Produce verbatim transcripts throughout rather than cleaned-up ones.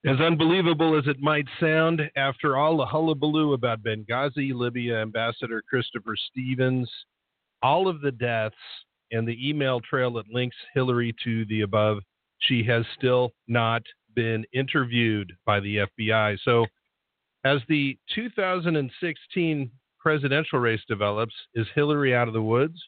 As unbelievable as it might sound, after all the hullabaloo about Benghazi, Libya, Ambassador Christopher Stevens, all of the deaths, and the email trail that links Hillary to the above, she has still not been interviewed by the F B I. So, as the two thousand sixteen presidential race develops, is Hillary out of the woods?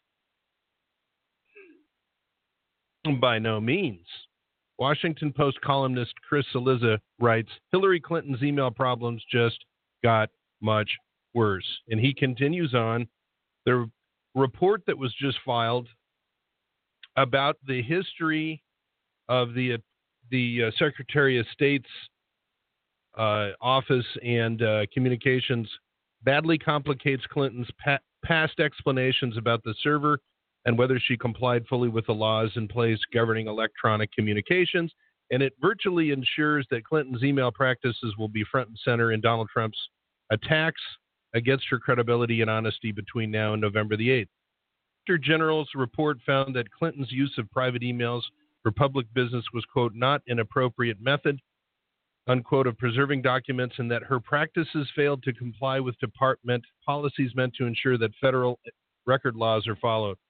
By no means. Washington Post columnist Chris Cillizza writes, Hillary Clinton's email problems just got much worse. And he continues on, the report that was just filed about the history of the, the uh, Secretary of State's uh, office and uh, communications badly complicates Clinton's pa- past explanations about the server and whether she complied fully with the laws in place governing electronic communications, and it virtually ensures that Clinton's email practices will be front and center in Donald Trump's attacks against her credibility and honesty between now and November the eighth. The Inspector General's report found that Clinton's use of private emails for public business was, quote, not an appropriate method, unquote, of preserving documents, and that her practices failed to comply with department policies meant to ensure that federal record laws are followed.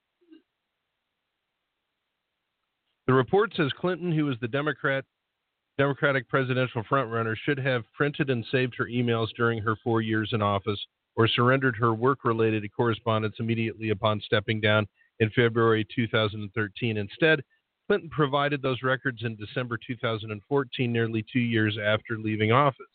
The report says Clinton, who is the Democrat, Democratic presidential frontrunner, should have printed and saved her emails during her four years in office or surrendered her work-related correspondence immediately upon stepping down in February two thousand thirteen. Instead, Clinton provided those records in December two thousand fourteen, nearly two years after leaving office.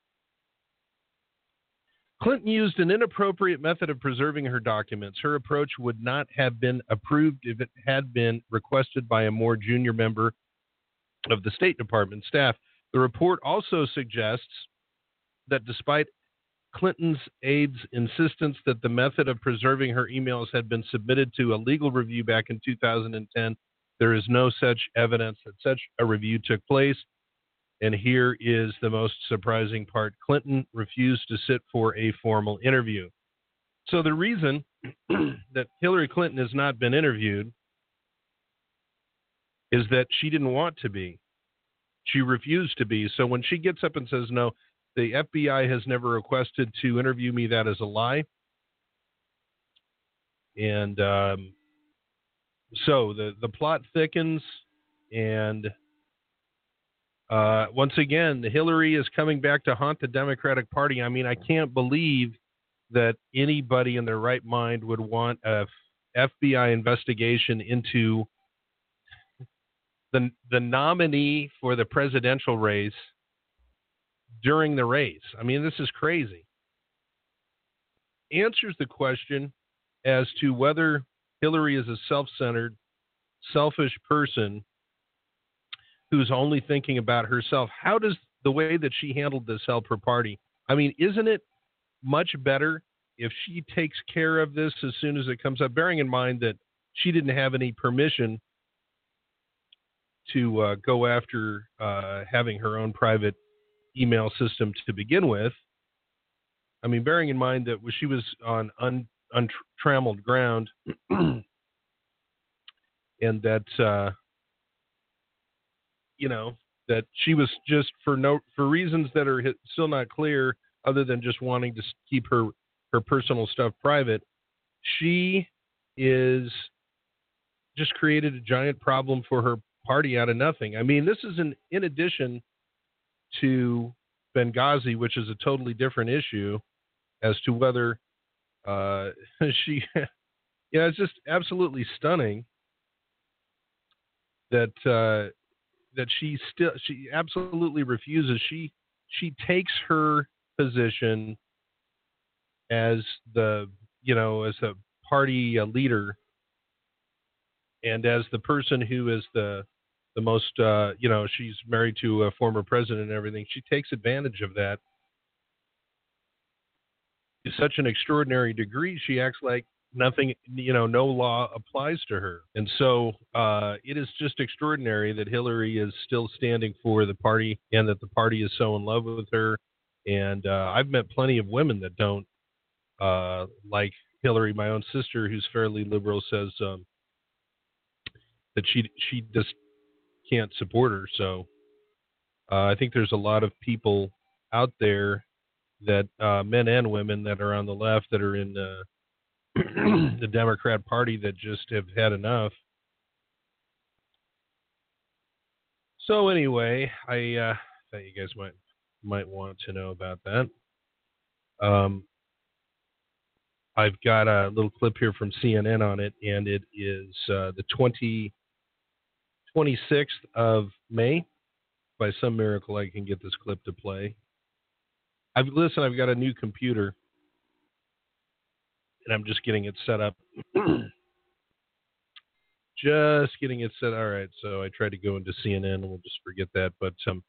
Clinton used an inappropriate method of preserving her documents. Her approach would not have been approved if it had been requested by a more junior member of the State Department staff. The report also suggests that despite Clinton's aides' insistence that the method of preserving her emails had been submitted to a legal review back in two thousand ten, there is no such evidence that such a review took place. And here is the most surprising part. Clinton refused to sit for a formal interview. So the reason that Hillary Clinton has not been interviewed is that she didn't want to be. She refused to be. So when she gets up and says, no, the F B I has never requested to interview me, that is a lie. And um, so the, the plot thickens, and Uh, once again, Hillary is coming back to haunt the Democratic Party. I mean, I can't believe that anybody in their right mind would want a F B I investigation into the the nominee for the presidential race during the race. I mean, this is crazy. Answers the question as to whether Hillary is a self-centered, selfish person who's only thinking about herself. How does the way that she handled this help her party? I mean, isn't it much better if she takes care of this as soon as it comes up, bearing in mind that she didn't have any permission to uh, go after uh, having her own private email system to begin with? I mean, bearing in mind that she was on un, untrammeled ground and that... Uh, you know, that she was just for no for reasons that are still not clear, other than just wanting to keep her her personal stuff private, she is just created a giant problem for her party out of nothing. I mean, this is an, in addition to Benghazi, which is a totally different issue as to whether uh, she, yeah, it's just absolutely stunning that. Uh, that she still, she absolutely refuses. She, she takes her position as the, you know, as a party uh, leader and as the person who is the, the most, uh, you know, she's married to a former president and everything. She takes advantage of that to such an extraordinary degree. She acts like nothing, you know, no law applies to her. And so uh, it is just extraordinary that Hillary is still standing for the party and that the party is so in love with her. And uh, I've met plenty of women that don't uh, like Hillary. My own sister, who's fairly liberal, says um, that she she just can't support her. So Uh, I think there's a lot of people out there that uh, men and women that are on the left that are in uh, the Democrat Party that just have had enough. So anyway, I uh, thought you guys might might want to know about that. Um, I've got a little clip here from C N N on it, and it is uh, the twenty, twenty-sixth of May. By some miracle, I can get this clip to play. I've listen. I've got a new computer, and I'm just getting it set up. just getting it set. All right. So I tried to go into C N N, and we'll just forget that. But um,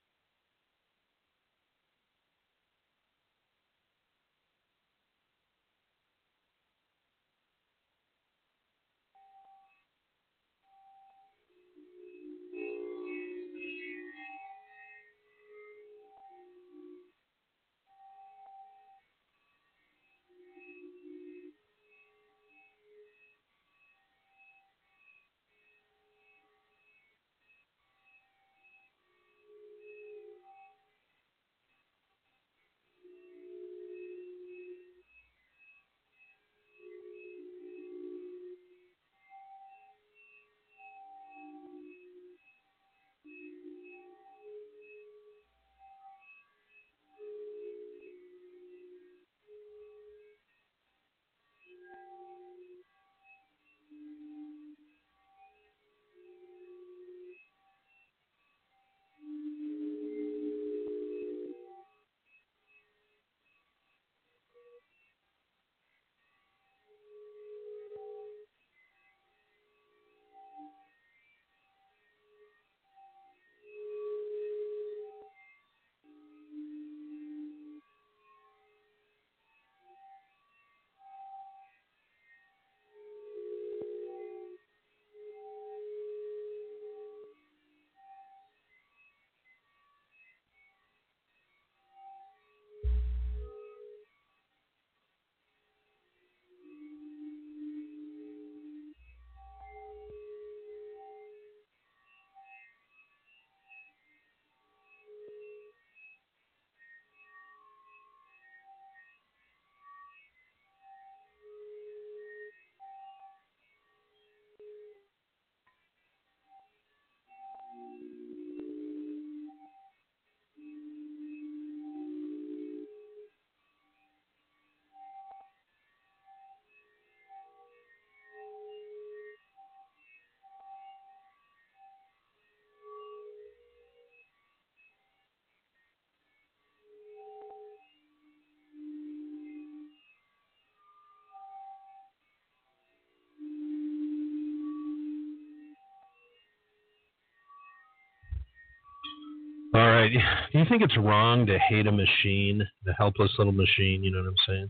all right. Do you think it's wrong to hate a machine, the helpless little machine? You know what I'm saying?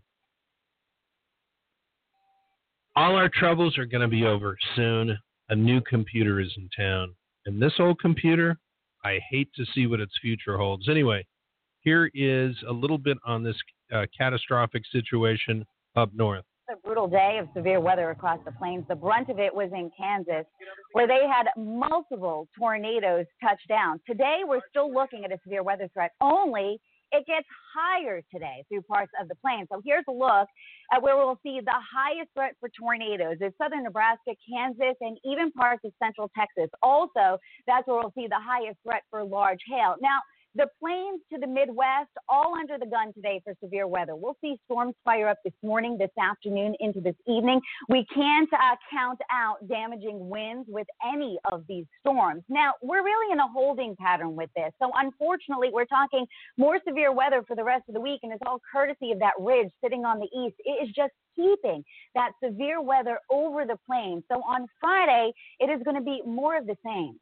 All our troubles are going to be over soon. A new computer is in town. And this old computer, I hate to see what its future holds. Anyway, here is a little bit on this uh, catastrophic situation up north. A brutal day of severe weather across the plains. The brunt of it was in Kansas, where they had multiple tornadoes touch down. Today, we're still looking at a severe weather threat, only it gets higher today through parts of the plains. So here's a look at where we'll see the highest threat for tornadoes. It's southern Nebraska, Kansas, and even parts of central Texas. Also, that's where we'll see the highest threat for large hail. Now, the plains to the Midwest, all under the gun today for severe weather. We'll see storms fire up this morning, this afternoon, into this evening. We can't uh, count out damaging winds with any of these storms. Now, we're really in a holding pattern with this. So, unfortunately, we're talking more severe weather for the rest of the week, and it's all courtesy of that ridge sitting on the east. It is just keeping that severe weather over the plains. So, on Friday, it is going to be more of the same.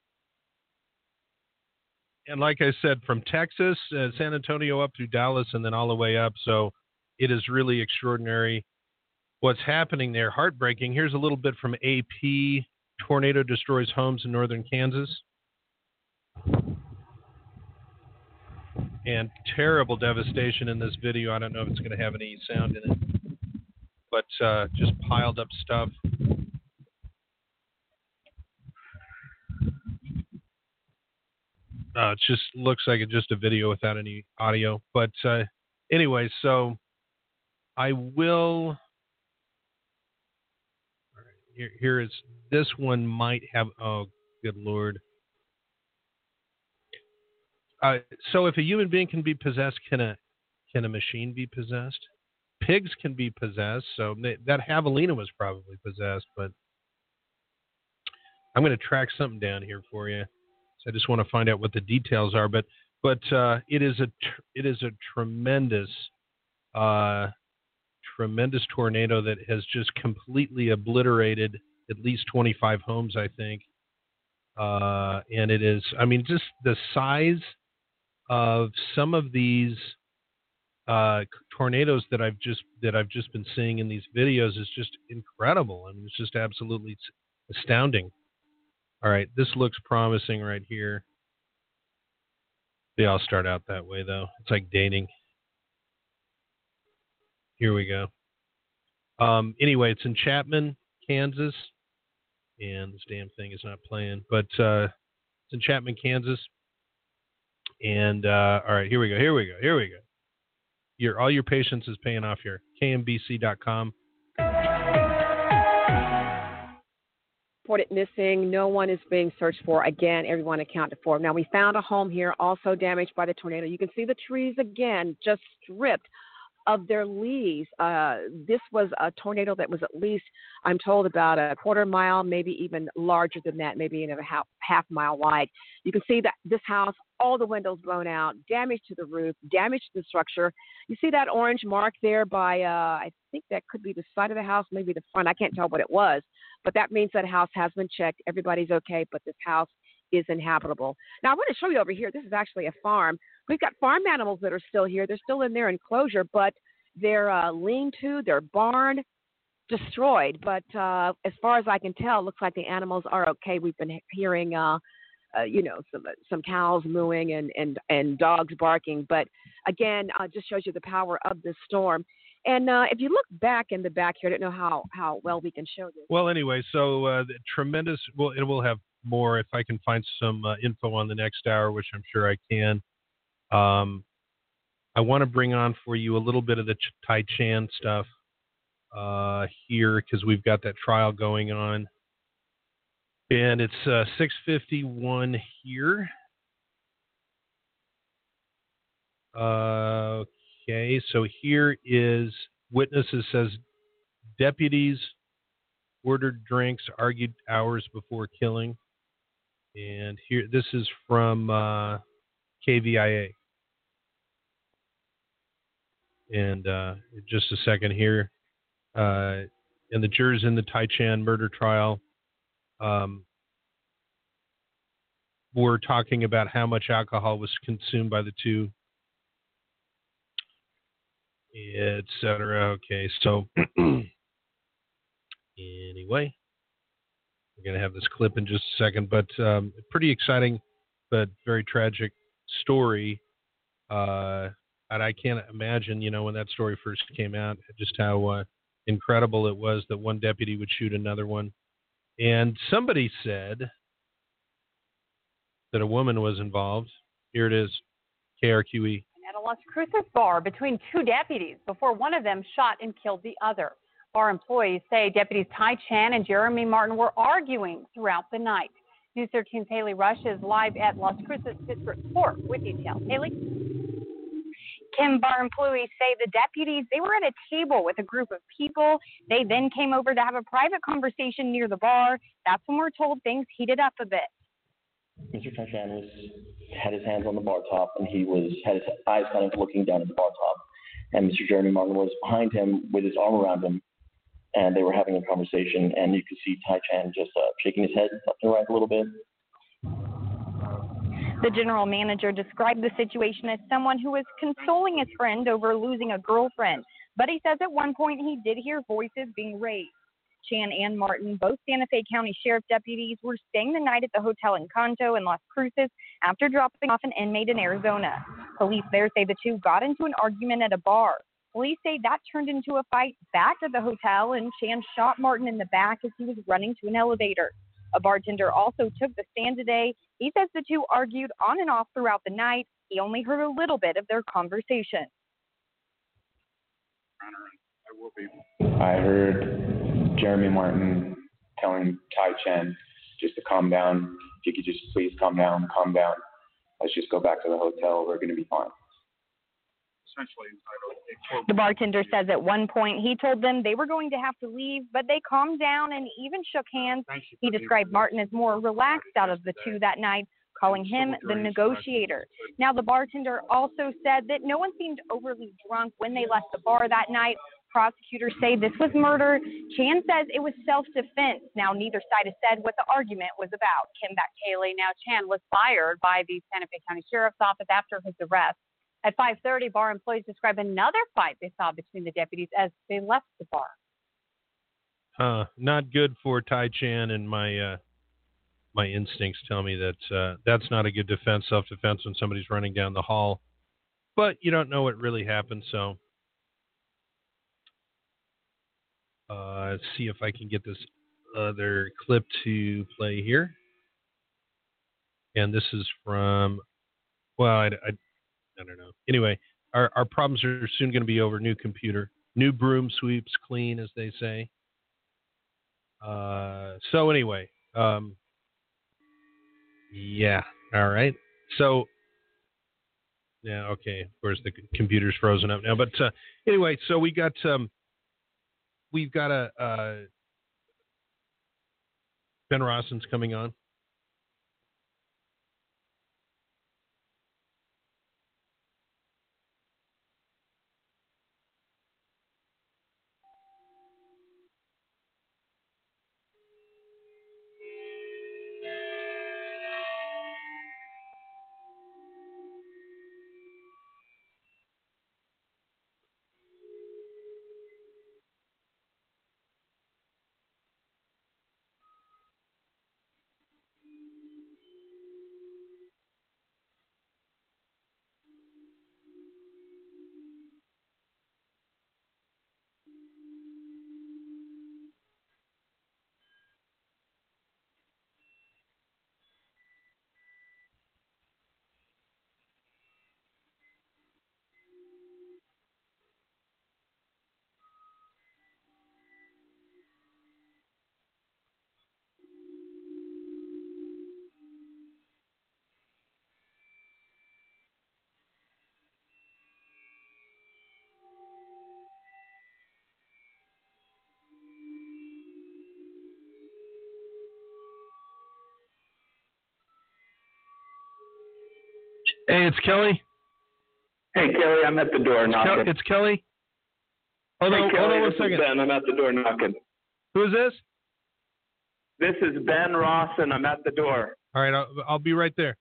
And like I said, from Texas, uh, San Antonio up through Dallas, and then all the way up. So it is really extraordinary what's happening there. Heartbreaking. Here's a little bit from A P. Tornado destroys homes in northern Kansas. And terrible devastation in this video. I don't know if it's going to have any sound in it. But uh, just piled up stuff. Uh, it just looks like it's just a video without any audio. But uh, anyway, so I will. All right, here, here is this one might have. Oh, good Lord. Uh, so if a human being can be possessed, can a can a machine be possessed? Pigs can be possessed. So they, that javelina was probably possessed. But I'm going to track something down here for you. So I just want to find out what the details are. But but uh, it is a tr- it is a tremendous uh, tremendous tornado that has just completely obliterated at least twenty-five homes, I think. Uh, and it is, I mean, just the size of some of these uh, tornadoes that I've just that I've just been seeing in these videos is just incredible. I mean, it's just absolutely astounding. All right, this looks promising right here. They all start out that way, though. It's like dating. Here we go. Um, anyway, it's in Chapman, Kansas, and this damn thing is not playing, but uh, it's in Chapman, Kansas. And uh, all right, here we go. Here we go. Here we go. Your all your patience is paying off here. K M B C dot com. Reported missing. No one is being searched for. Again, everyone accounted for. Now, we found a home here also damaged by the tornado. You can see the trees again just stripped of their leaves. Uh, this was a tornado that was at least, I'm told, about a quarter mile, maybe even larger than that, maybe in a half, half mile wide. You can see that this house, all the windows blown out, damage to the roof, damage to the structure. You see that orange mark there by, uh, I think that could be the side of the house, maybe the front. I can't tell what it was, but that means that house has been checked. Everybody's okay, but this house is inhabitable. Now, I want to show you over here. This is actually a farm. We've got farm animals that are still here. They're still in their enclosure, but their uh, lean-to, their barn, destroyed. But uh, as far as I can tell, it looks like the animals are okay. We've been hearing, uh, uh, you know, some some cows mooing and, and, and dogs barking. But, again, uh, just shows you the power of this storm. And uh, if you look back in the back here, I don't know how, how well we can show this. Well, anyway, so uh, the tremendous, well, it will have more if I can find some uh, info on the next hour, which I'm sure I can. Um, I want to bring on for you a little bit of the Ch- Tai Chan stuff uh, here because we've got that trial going on. And it's uh, six fifty-one here. Uh, okay, so here is witnesses says deputies ordered drinks, argued hours before killing. And here, this is from uh, K V I A. And uh, just a second here. Uh, and the jurors in the Tai Chan murder trial um, were talking about how much alcohol was consumed by the two, et cetera. Okay, so anyway, we're going to have this clip in just a second, but um, pretty exciting, but very tragic story. Uh, and I can't imagine, you know, when that story first came out, just how uh, incredible it was that one deputy would shoot another one. And somebody said that a woman was involved. Here it is, K R Q E. At a Las Cruces bar between two deputies before one of them shot and killed the other. Bar employees say deputies Tai Chan and Jeremy Martin were arguing throughout the night. News thirteen's Haley Rush is live at Las Cruces District Court with details. Haley? Kim, bar employees say the deputies, they were at a table with a group of people. They then came over to have a private conversation near the bar. That's when we're told things heated up a bit. Mister Tai Chan was had his hands on the bar top, and he was had his eyes kind of looking down at the bar top. And Mister Jeremy Martin was behind him with his arm around him, and they were having a conversation. And you could see Tai Chan just uh, shaking his head up and right a little bit. The general manager described the situation as someone who was consoling his friend over losing a girlfriend. But he says at one point he did hear voices being raised. Chan and Martin, both Santa Fe County Sheriff deputies, were staying the night at the Hotel Encanto in Las Cruces after dropping off an inmate in Arizona. Police there say the two got into an argument at a bar. Police say that turned into a fight back at the hotel, and Chan shot Martin in the back as he was running to an elevator. A bartender also took the stand today. He says the two argued on and off throughout the night. He only heard a little bit of their conversation. I heard Jeremy Martin telling Tai Chen just to calm down. If you could just please calm down, calm down. Let's just go back to the hotel. We're going to be fine. The bartender says at one point he told them they were going to have to leave, but they calmed down and even shook hands. He described Martin as more relaxed out of the two that night, calling him the negotiator. Now, the bartender also said that no one seemed overly drunk when they left the bar that night. Prosecutors say this was murder. Chan says it was self-defense. Now, neither side has said what the argument was about. Kim back Haley. Now, Chan was fired by the Santa Fe County Sheriff's Office after his arrest. At five thirty, bar employees describe another fight they saw between the deputies as they left the bar. Uh, not good for Tai Chan, and my uh, my instincts tell me that uh, that's not a good defense, self-defense, when somebody's running down the hall. But you don't know what really happened, so uh, let's see if I can get this other clip to play here. And this is from, well, I, I I don't know. Anyway, our, our problems are soon going to be over. New computer. New broom sweeps clean, as they say. Uh, so anyway, um, yeah. All right. So, yeah, okay. Of course, the computer's frozen up now. But uh, anyway, so we got, um, we've got a, uh, Ben Rosson's coming on. Hey, it's Kelly. Hey, Kelly, I'm at the door it's knocking. Ke- it's Kelly. Hold hey, on, Kelly, hold on one this second. Is Ben. I'm at the door knocking. Who is this? This is Ben Rawson. I'm at the door. All right, I'll, I'll be right there.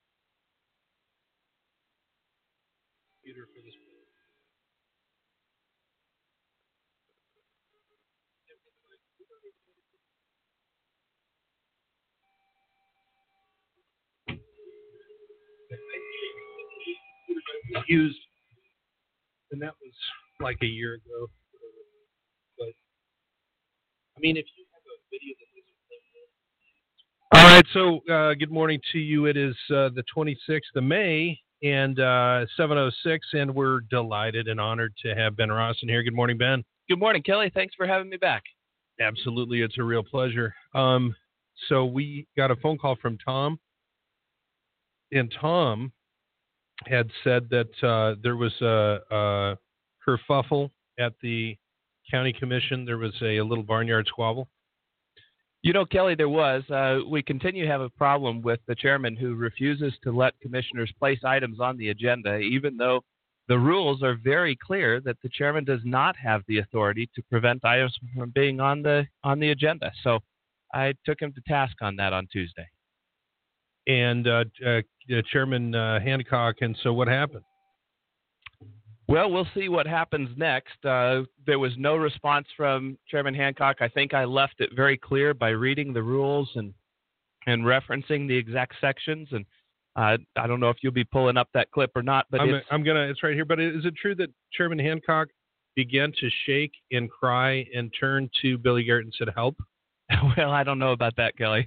Used, and that was like a year ago. But I mean, if you have a video that is. All right, so uh, good morning to you. It is uh, the twenty-sixth of May and uh, seven oh six, and we're delighted and honored to have Ben Rawson here. Good morning, Ben. Good morning, Kelly. Thanks for having me back. Absolutely, it's a real pleasure. Um, so we got a phone call from Tom, and Tom had said that uh, there was a, a kerfuffle at the county commission. There was a, a little barnyard squabble. You know, Kelly, there was. Uh, we continue to have a problem with the chairman who refuses to let commissioners place items on the agenda, even though the rules are very clear that the chairman does not have the authority to prevent items from being on the on the agenda. So I took him to task on that on Tuesday. And uh, uh, Chairman uh, Hancock, and so what happened? Well, we'll see what happens next. Uh, there was no response from Chairman Hancock. I think I left it very clear by reading the rules and and referencing the exact sections. And uh, I don't know if you'll be pulling up that clip or not, but I'm, it's, I'm gonna. It's right here. But is it true that Chairman Hancock began to shake and cry and turned to Billy Garrett and said, "Help"? Well, I don't know about that, Kelly.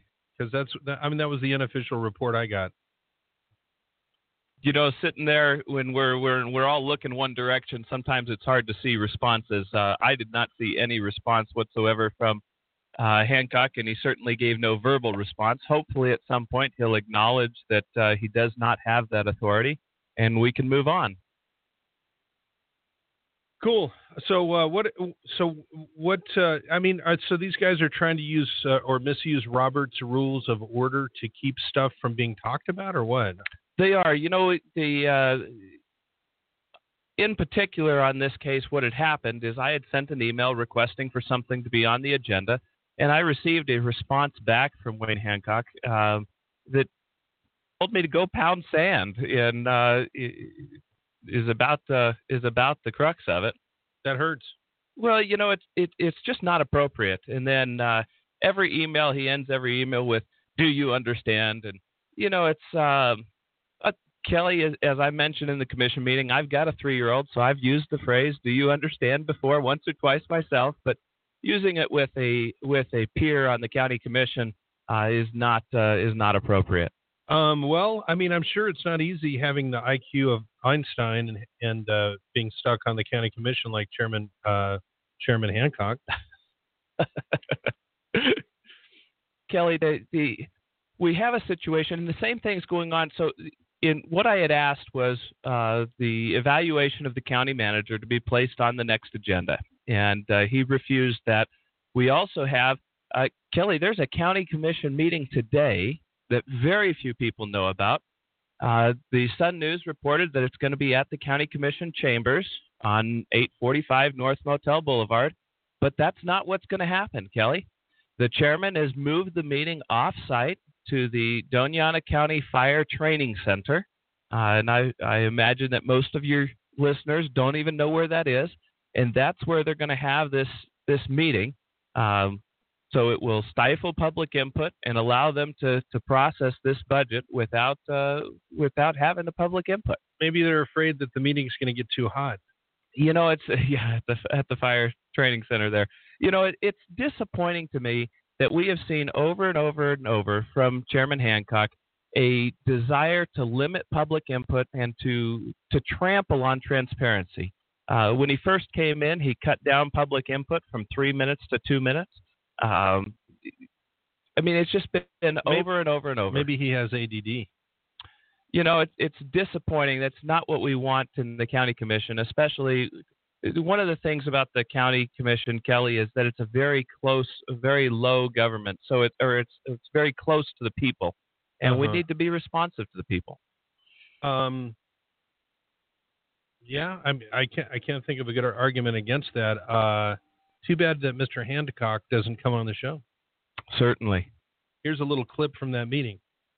Because that's, I mean, that was the unofficial report I got. You know, sitting there when we're we're we're all looking one direction, sometimes it's hard to see responses. Uh, I did not see any response whatsoever from uh, Hancock, and he certainly gave no verbal response. Hopefully, at some point, he'll acknowledge that uh, he does not have that authority, and we can move on. Cool. So uh, what? So what? Uh, I mean, uh, so these guys are trying to use uh, or misuse Robert's Rules of Order to keep stuff from being talked about, or what? They are. You know, the uh, in particular on this case, what had happened is I had sent an email requesting for something to be on the agenda, and I received a response back from Wayne Hancock uh, that told me to go pound sand, and uh, is about uh, is about the crux of it. That hurts. Well, you know, it's it, it's just not appropriate. And then uh, every email, he ends every email with, "Do you understand?" And you know, it's. Uh, Uh, Kelly, as, as I mentioned in the commission meeting, I've got a three-year-old, so I've used the phrase "Do you understand?" before once or twice myself. But using it with a with a peer on the county commission uh, is not uh, is not appropriate. Um, well, I mean, I'm sure it's not easy having the I Q of Einstein and and uh, being stuck on the county commission like Chairman uh, Chairman Hancock. Kelly, the, the we have a situation, and the same thing's going on. So. In what I had asked was uh, the evaluation of the county manager to be placed on the next agenda, and uh, he refused that. We also have, uh, Kelly, there's a county commission meeting today that very few people know about. Uh, the Sun News reported that it's going to be at the county commission chambers on eight forty-five North Motel Boulevard, but that's not what's going to happen, Kelly. The chairman has moved the meeting off-site to the Doñana County Fire Training Center. Uh, and I, I imagine that most of your listeners don't even know where that is. And that's where they're going to have this, this meeting. Um, so it will stifle public input and allow them to, to process this budget without, uh, without having the public input. Maybe they're afraid that the meeting's going to get too hot. You know, it's yeah, at the, at the Fire Training Center there. You know, it, it's disappointing to me that we have seen over and over and over from Chairman Hancock a desire to limit public input and to to trample on transparency. Uh, when he first came in, he cut down public input from three minutes to two minutes. Um, I mean, it's just been maybe, over and over and over. Maybe he has A D D. You know, it, it's disappointing. That's not what we want in the county commission, especially. One of the things about the county commission, Kelly, is that it's a very close, a very low government. So it, or it's it's very close to the people, and uh-huh. we need to be responsive to the people. Um. Yeah, I I can't I can't think of a good argument against that. Uh, too bad that Mister Hancock doesn't come on the show. Certainly. Here's a little clip from that meeting,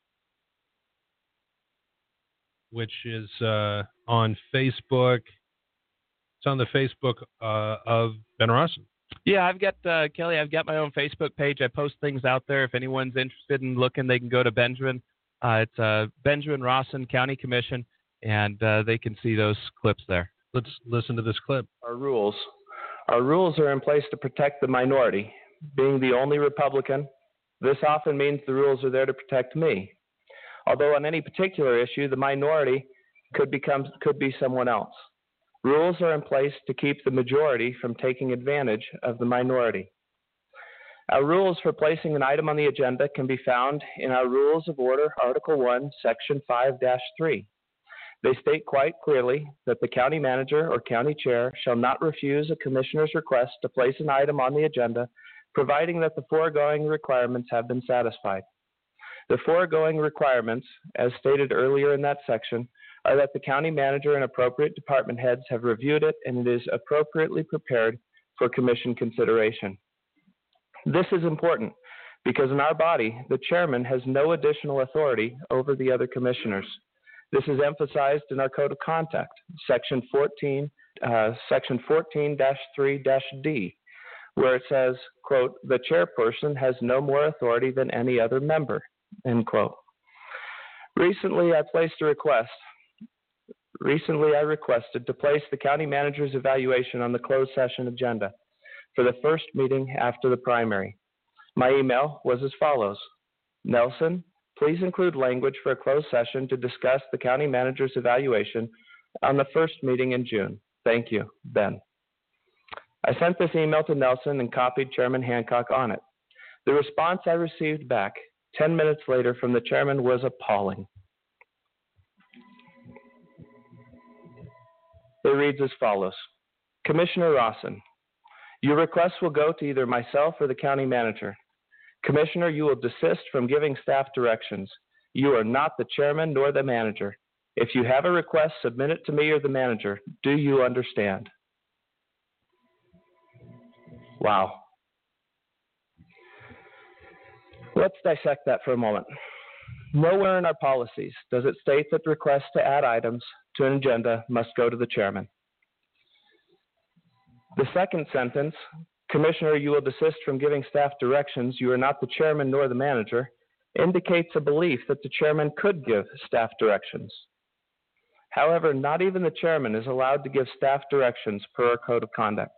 which is uh, on Facebook. It's on the Facebook uh, of Ben Rawson. Yeah, I've got, uh, Kelly, I've got my own Facebook page. I post things out there. If anyone's interested in looking, they can go to Benjamin. Uh, it's uh, Benjamin Rawson County Commission, and uh, they can see those clips there. Let's listen to this clip. Our rules. Our rules are in place to protect the minority. Being the only Republican, this often means the rules are there to protect me. Although on any particular issue, the minority could become could be someone else. Rules are in place to keep the majority from taking advantage of the minority. Our rules for placing an item on the agenda can be found in our Rules of Order, Article one, Section five dash three. They state quite clearly that the county manager or county chair shall not refuse a commissioner's request to place an item on the agenda, providing that the foregoing requirements have been satisfied. The foregoing requirements, as stated earlier in that section, are that the county manager and appropriate department heads have reviewed it and it is appropriately prepared for commission consideration. This is important because in our body, the chairman has no additional authority over the other commissioners. This is emphasized in our code of conduct, section fourteen, uh, section fourteen dash three dash D, where it says, quote, the chairperson has no more authority than any other member, end quote. Recently, I placed a request Recently, I requested to place the county manager's evaluation on the closed session agenda for the first meeting after the primary. My email was as follows. Nelson, please include language for a closed session to discuss the county manager's evaluation on the first meeting in June. Thank you, Ben. I sent this email to Nelson and copied Chairman Hancock on it. The response I received back ten minutes later from the chairman was appalling. It reads as follows. Commissioner Rawson, your request will go to either myself or the county manager. Commissioner, you will desist from giving staff directions. You are not the chairman nor the manager. If you have a request, submit it to me or the manager. Do you understand? Wow. Let's dissect that for a moment. Nowhere in our policies does it state that requests to add items to an agenda must go to the chairman. The second sentence, Commissioner, you will desist from giving staff directions. You are not the chairman nor the manager, indicates a belief that the chairman could give staff directions. However, not even the chairman is allowed to give staff directions per our code of conduct.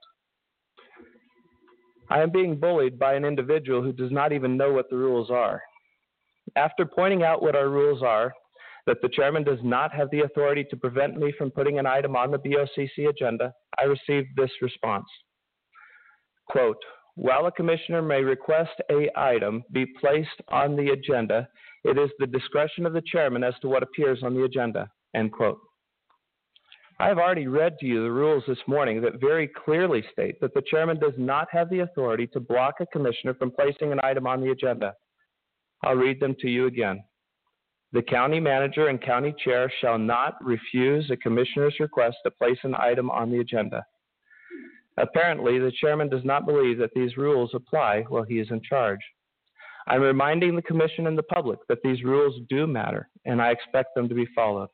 I am being bullied by an individual who does not even know what the rules are. After pointing out what our rules are, that the chairman does not have the authority to prevent me from putting an item on the B O C C agenda, I received this response. Quote, while a commissioner may request a item be placed on the agenda, it is the discretion of the chairman as to what appears on the agenda, end quote. I have already read to you the rules this morning that very clearly state that the chairman does not have the authority to block a commissioner from placing an item on the agenda. I'll read them to you again. The county manager and county chair shall not refuse a commissioner's request to place an item on the agenda. Apparently, the chairman does not believe that these rules apply while he is in charge. I'm reminding the commission and the public that these rules do matter, and I expect them to be followed.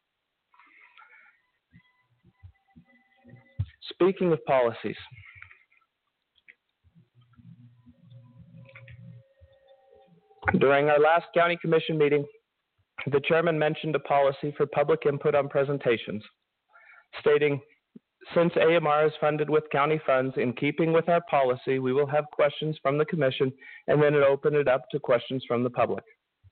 Speaking of policies, during our last county commission meeting, the chairman mentioned a policy for public input on presentations, stating, since A M R is funded with county funds, in keeping with our policy, we will have questions from the commission and then open it up to questions from the public.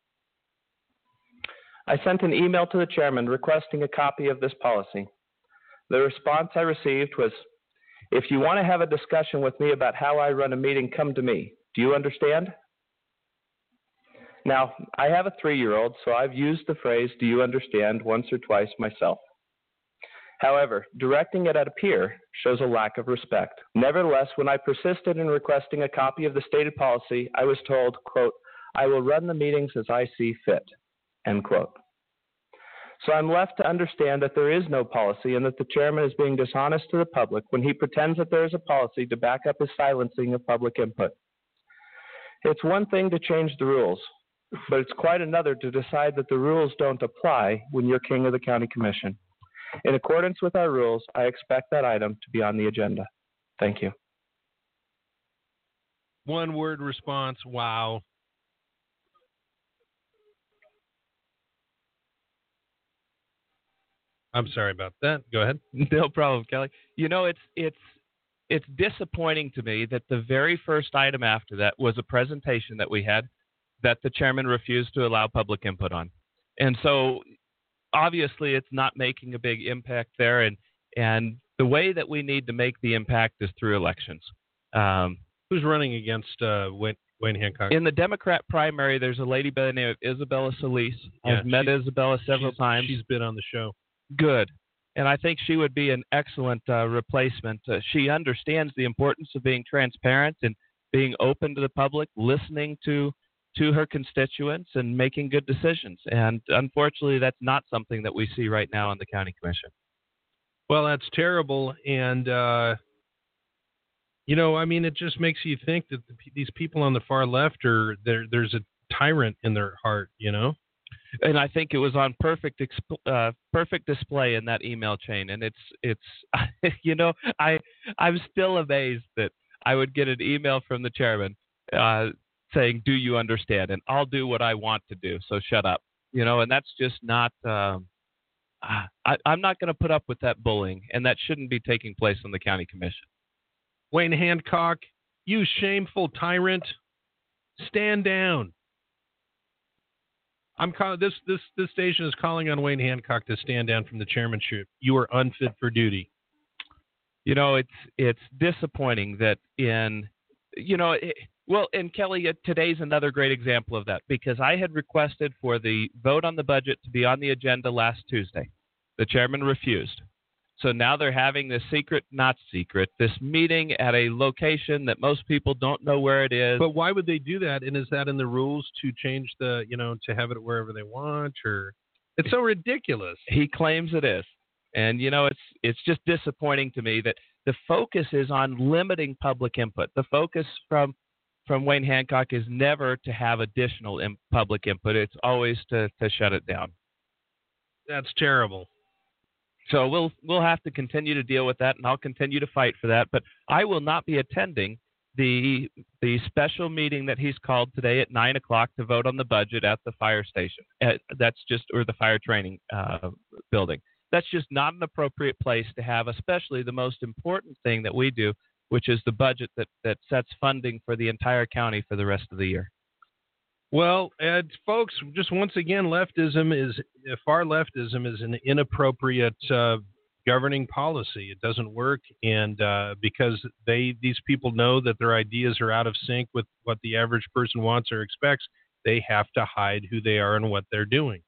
I sent an email to the chairman requesting a copy of this policy. The response I received was, if you want to have a discussion with me about how I run a meeting, come to me. Do you understand? Now, I have a three-year-old, so I've used the phrase, do you understand, once or twice myself. However, directing it at a peer shows a lack of respect. Nevertheless, when I persisted in requesting a copy of the stated policy, I was told, quote, I will run the meetings as I see fit, end quote. So I'm left to understand that there is no policy and that the chairman is being dishonest to the public when he pretends that there is a policy to back up his silencing of public input. It's one thing to change the rules, but it's quite another to decide that the rules don't apply when you're king of the county commission. In accordance with our rules, I expect that item to be on the agenda. Thank you. One word response, wow. I'm sorry about that. Go ahead. No problem, Kelly. You know, it's it's it's disappointing to me that the very first item after that was a presentation that we had that the chairman refused to allow public input on. And so obviously it's not making a big impact there. And, and the way that we need to make the impact is through elections. Um, Who's running against uh, Wayne, Wayne Hancock? In the Democrat primary, there's a lady by the name of Isabella Solis. Yeah, I've met Isabella several she's, times. She's been on the show. Good. And I think she would be an excellent uh, replacement. Uh, she understands the importance of being transparent and being open to the public, listening to to her constituents and making good decisions. And unfortunately, that's not something that we see right now on the county commission. Well, that's terrible. And, uh, you know, I mean, it just makes you think that the, these people on the far left are there. There's a tyrant in their heart, you know? And I think it was on perfect exp- uh, perfect display in that email chain. And it's, it's you know, I, I'm still amazed that I would get an email from the chairman uh, saying, do you understand? And I'll do what I want to do, so shut up. You know, and that's just not um, – I, I'm not going to put up with that bullying, and that shouldn't be taking place on the county commission. Wayne Hancock, you shameful tyrant, stand down. I'm call- this this this station is calling on Wayne Hancock to stand down from the chairmanship. You are unfit for duty. You know, it's it's disappointing that in, you know, it, well, and Kelly, uh, today's another great example of that, because I had requested for the vote on the budget to be on the agenda last Tuesday. The chairman refused. So now they're having this secret, not secret, this meeting at a location that most people don't know where it is. But why would they do that? And is that in the rules to change the, you know, to have it wherever they want? Or it's so ridiculous. He claims it is. And, you know, it's it's just disappointing to me that the focus is on limiting public input. The focus from from Wayne Hancock is never to have additional in public input. It's always to, to shut it down. That's terrible. So we'll we'll have to continue to deal with that, and I'll continue to fight for that. But I will not be attending the the special meeting that he's called today at nine o'clock to vote on the budget at the fire station. At, that's just or the fire training uh, building. That's just not an appropriate place to have, especially the most important thing that we do, which is the budget that that sets funding for the entire county for the rest of the year. Well, Ed, folks, just once again, leftism is far leftism is an inappropriate uh, governing policy. It doesn't work, and uh, because they these people know that their ideas are out of sync with what the average person wants or expects, they have to hide who they are and what they're doing.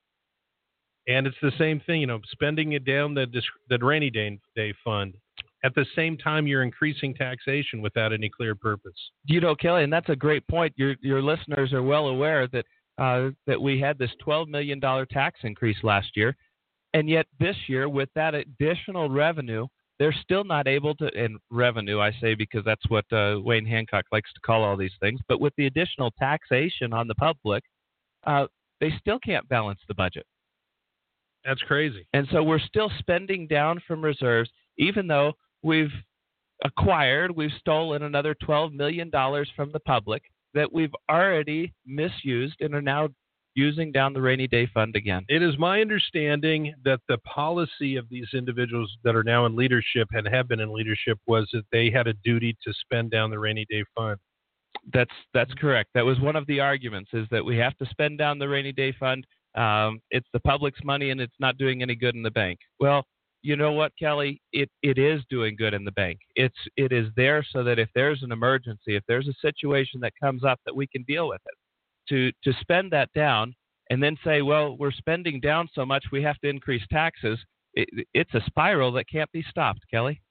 And it's the same thing, you know, spending it down the the rainy day, day fund. At the same time, you're increasing taxation without any clear purpose. You know, Kelly, and that's a great point. Your your listeners are well aware that uh, that we had this twelve million dollars tax increase last year, and yet this year, with that additional revenue, they're still not able to. And revenue, I say, because that's what uh, Wayne Hancock likes to call all these things. But with the additional taxation on the public, uh, they still can't balance the budget. That's crazy. And so we're still spending down from reserves, even though we've acquired, we've stolen another twelve million dollars from the public that we've already misused and are now using down the rainy day fund again. It is my understanding that the policy of these individuals that are now in leadership and have been in leadership was that they had a duty to spend down the rainy day fund. That's that's correct. That was one of the arguments, is that we have to spend down the rainy day fund. Um, it's the public's money and it's not doing any good in the bank. Well, you know what, Kelly? It it is doing good in the bank. It's it is there so that if there's an emergency, if there's a situation that comes up, that we can deal with it. To to spend that down and then say, well, we're spending down so much, we have to increase taxes. It, it's a spiral that can't be stopped, Kelly.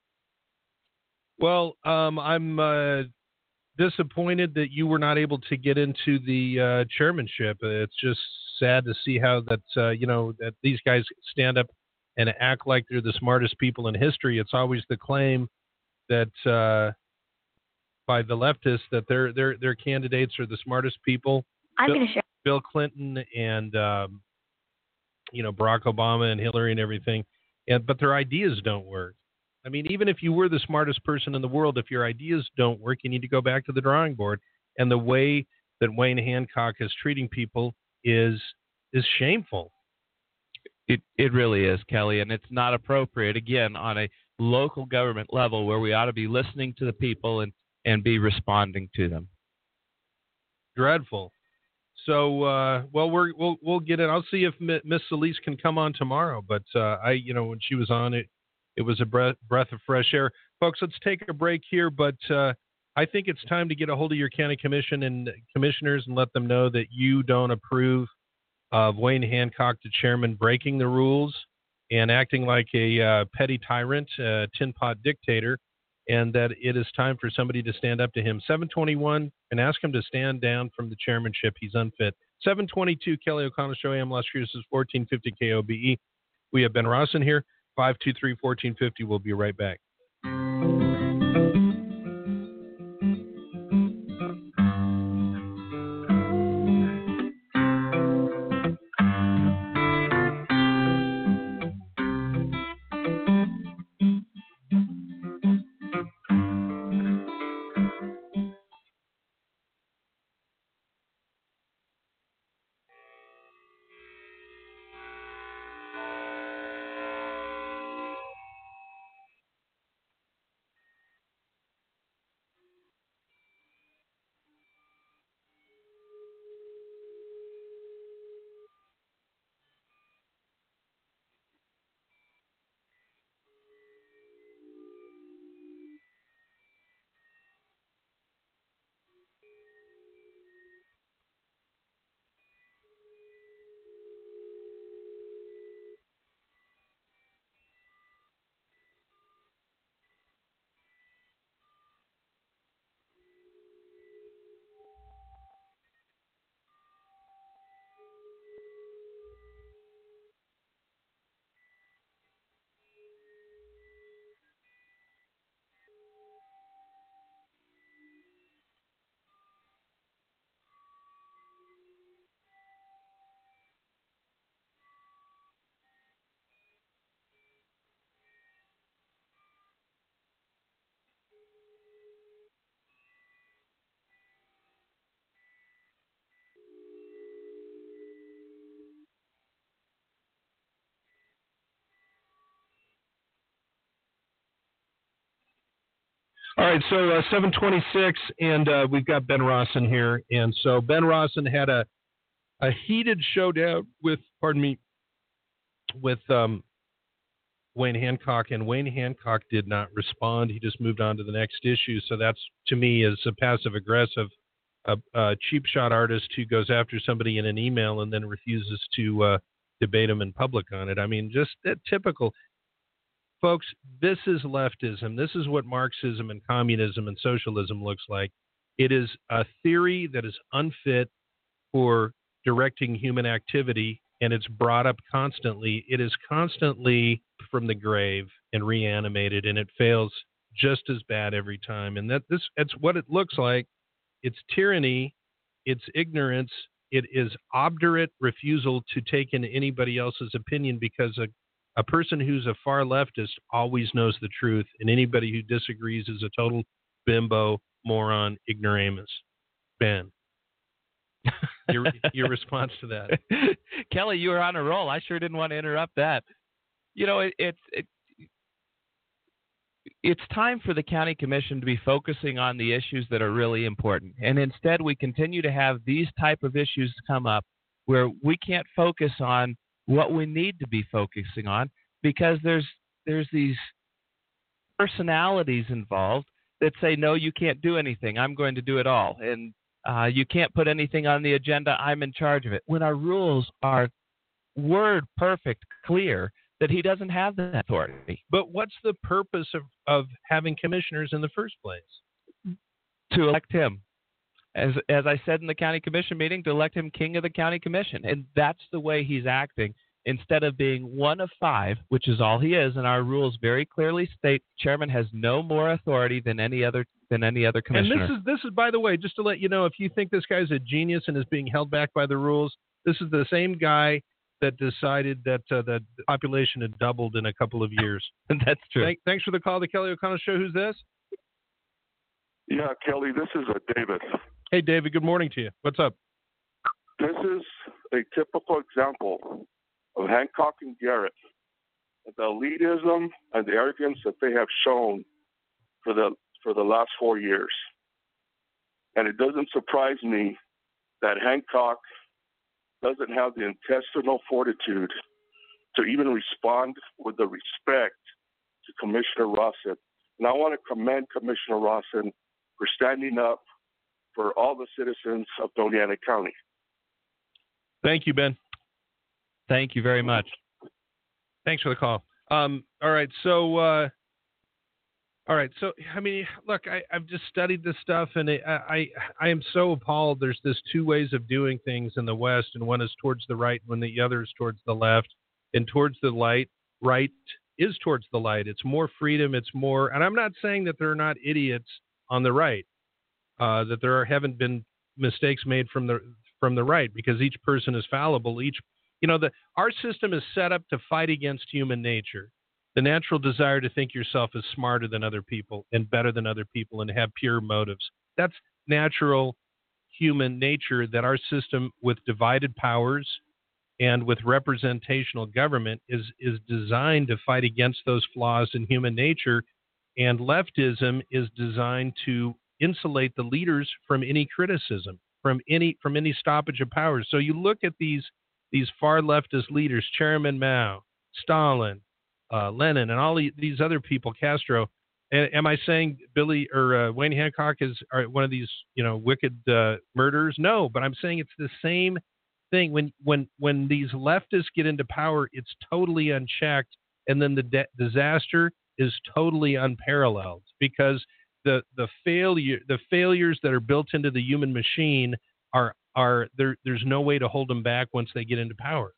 Well, um, I'm uh, disappointed that you were not able to get into the uh, chairmanship. It's just sad to see how that uh, you know that these guys stand up and act like they're the smartest people in history. It's always the claim that uh, by the leftists that their their their candidates are the smartest people. I'm Bill, going to share. Bill Clinton and um, you know Barack Obama and Hillary and everything, and but their ideas don't work. I mean, even if you were the smartest person in the world, if your ideas don't work, you need to go back to the drawing board. And the way that Wayne Hancock is treating people is is shameful. It it really is, Kelly, and it's not appropriate, again, on a local government level where we ought to be listening to the people and, and be responding to them. Dreadful. So, uh, well, we're, we'll we'll get it. I'll see if Miss Solis can come on tomorrow. But uh, I, you know, when she was on it, it was a breath breath of fresh air. Folks, let's take a break here. But uh, I think it's time to get a hold of your county commission and commissioners and let them know that you don't approve of Wayne Hancock, the chairman, breaking the rules and acting like a uh, petty tyrant, uh, tin pot dictator, and that it is time for somebody to stand up to him. seven twenty-one, and ask him to stand down from the chairmanship. He's unfit. seven twenty-two, Kelly O'Connell Show, A M Las Cruces, fourteen fifty K O B E. We have Ben Rawson here, five two three, one four five zero. We'll be right back. All right, so uh, seven twenty-six, and uh, we've got Ben Rawson here. And so Ben Rawson had a a heated showdown with, pardon me, with um, Wayne Hancock, and Wayne Hancock did not respond. He just moved on to the next issue. So that's, to me, is a passive-aggressive, a, a cheap shot artist who goes after somebody in an email and then refuses to uh, debate them in public on it. I mean, just uh, typical. Folks, this is leftism. This is what Marxism and communism and socialism looks like. It is a theory that is unfit for directing human activity, and it's brought up constantly. It is constantly from the grave and reanimated, and it fails just as bad every time. And that this it's what it looks like. It's tyranny, it's ignorance, it is obdurate refusal to take in anybody else's opinion, because a, a person who's a far leftist always knows the truth, and anybody who disagrees is a total bimbo, moron, ignoramus. Ben. your your response to that. Kelly, you were on a roll. I sure didn't want to interrupt that. You know, it, it, it it's time for the county commission to be focusing on the issues that are really important. And instead, we continue to have these type of issues come up where we can't focus on what we need to be focusing on, because there's there's these personalities involved that say, no, you can't do anything. I'm going to do it all. And Uh, you can't put anything on the agenda. I'm in charge of it. When our rules are word perfect, clear, that he doesn't have that authority. But what's the purpose of, of having commissioners in the first place? To elect him. As as I said in the county commission meeting, to elect him king of the county commission. And that's the way he's acting. Instead of being one of five, which is all he is, and our rules very clearly state chairman has no more authority than any other than any other commissioner. And this is this is, by the way, just to let you know, if you think this guy's a genius and is being held back by the rules, this is the same guy that decided that uh, the population had doubled in a couple of years. That's true. Thank, thanks for the call, the Kelly O'Connell Show. Who's this? Yeah, Kelly, this is a David. Hey, David. Good morning to you. What's up? This is a typical example of Hancock and Garrett, the elitism and the arrogance that they have shown for the for the last four years. And it doesn't surprise me that Hancock doesn't have the intestinal fortitude to even respond with the respect to Commissioner Rawson. And I want to commend Commissioner Rawson for standing up for all the citizens of Doña Ana County. Thank you, Ben. Thank you very much. Thanks for the call. Um, all right, so, uh, all right, so I mean, look, I, I've just studied this stuff, and it, I, I, I am so appalled. There's this two ways of doing things in the West, and one is towards the right, and the other is towards the left. And towards the light, right is towards the light. It's more freedom. It's more, and I'm not saying that there are not idiots on the right, uh, that there are, haven't been mistakes made from the from the right, because each person is fallible. Each You know, the, our system is set up to fight against human nature, the natural desire to think yourself as smarter than other people and better than other people and have pure motives. That's natural human nature that our system, with divided powers and with representational government, is, is designed to fight against those flaws in human nature. And leftism is designed to insulate the leaders from any criticism, from any from any stoppage of powers. So you look at these these far leftist leaders, Chairman Mao, Stalin, uh, Lenin, and all these other people, Castro. A- am I saying Billy or uh, Wayne Hancock is are one of these, you know, wicked uh, murderers? No, but I'm saying it's the same thing. When when when these leftists get into power, it's totally unchecked, and then the de- disaster is totally unparalleled, because the the failure the failures that are built into the human machine are are there. There's no way to hold them back once they get into power.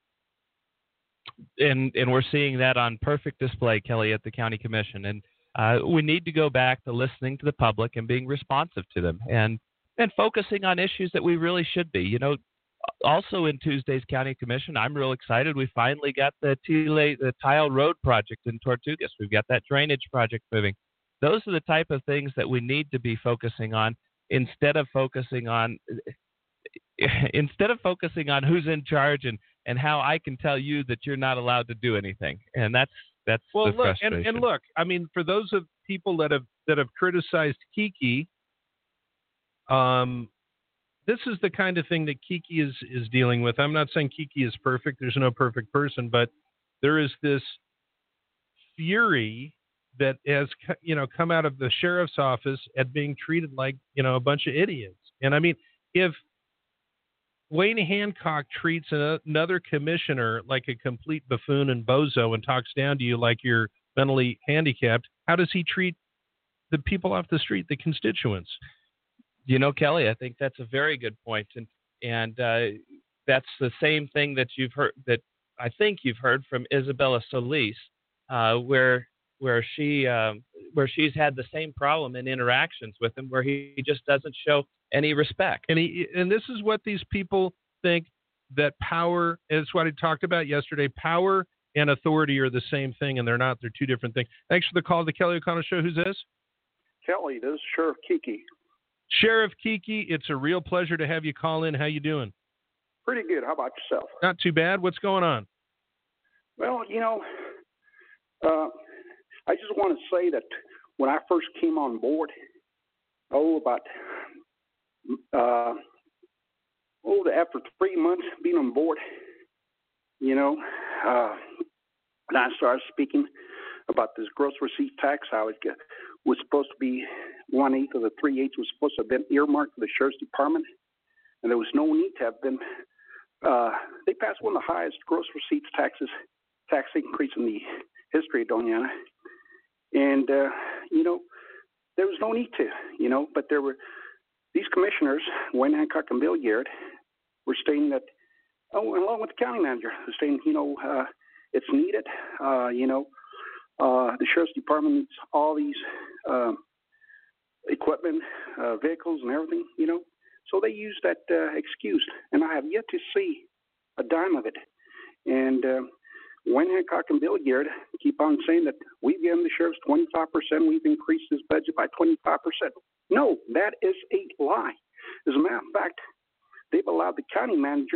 And and we're seeing that on perfect display, Kelly, at the county commission. And uh, we need to go back to listening to the public and being responsive to them, and and focusing on issues that we really should be. You know, also in Tuesday's county commission, I'm real excited. We finally got the Tile, the tile road project in Tortugas. We've got that drainage project moving. Those are the type of things that we need to be focusing on, instead of focusing on instead of focusing on who's in charge and, and how I can tell you that you're not allowed to do anything. And that's that's well, the look, frustration. and, and look, I mean, for those of people that have that have criticized Kiki. Um, this is the kind of thing that Kiki is, is dealing with. I'm not saying Kiki is perfect. There's no perfect person, but there is this fury that has, you know, come out of the sheriff's office at being treated like, you know, a bunch of idiots. And I mean, if Wayne Hancock treats another commissioner like a complete buffoon and bozo and talks down to you like you're mentally handicapped, how does he treat the people off the street, the constituents? You know, Kelly, I think that's a very good point. And, and uh, that's the same thing that you've heard, that I think you've heard from Isabella Solis, uh, where where she um, where she's had the same problem in interactions with him, where he just doesn't show any respect. And he and this is what these people think, that power is what I talked about yesterday. Power and authority are the same thing, and they're not. They're two different things. Thanks for the call to the Kelly O'Connell Show. Who's this? Kelly, this is Sheriff Kiki. Sheriff Kiki, it's a real pleasure to have you call in. How you doing? Pretty good. How about yourself? Not too bad. What's going on? Well, you know, uh, I just want to say that when I first came on board, oh, about uh, oh, after three months being on board, you know, uh, and I started speaking about this gross receipt tax. I was was supposed to be one eighth of the three eighths was supposed to have been earmarked for the sheriff's department, and there was no need to have been. Uh, they passed one of the highest gross receipts taxes tax increase in the history of Doñana. And, uh, you know, there was no need to, you know, but there were these commissioners, Wayne Hancock and Bill Garrett, were stating that, oh, along with the county manager, were saying, you know, uh, it's needed, uh, you know, uh, the sheriff's department needs all these uh, equipment, uh, vehicles and everything, you know. So they used that uh, excuse, and I have yet to see a dime of it. And uh, Wayne Hancock and Bill Garrett keep on saying that we've given the sheriffs twenty-five percent, we've increased his budget by twenty-five percent. No, that is a lie. As a matter of fact, they've allowed the county manager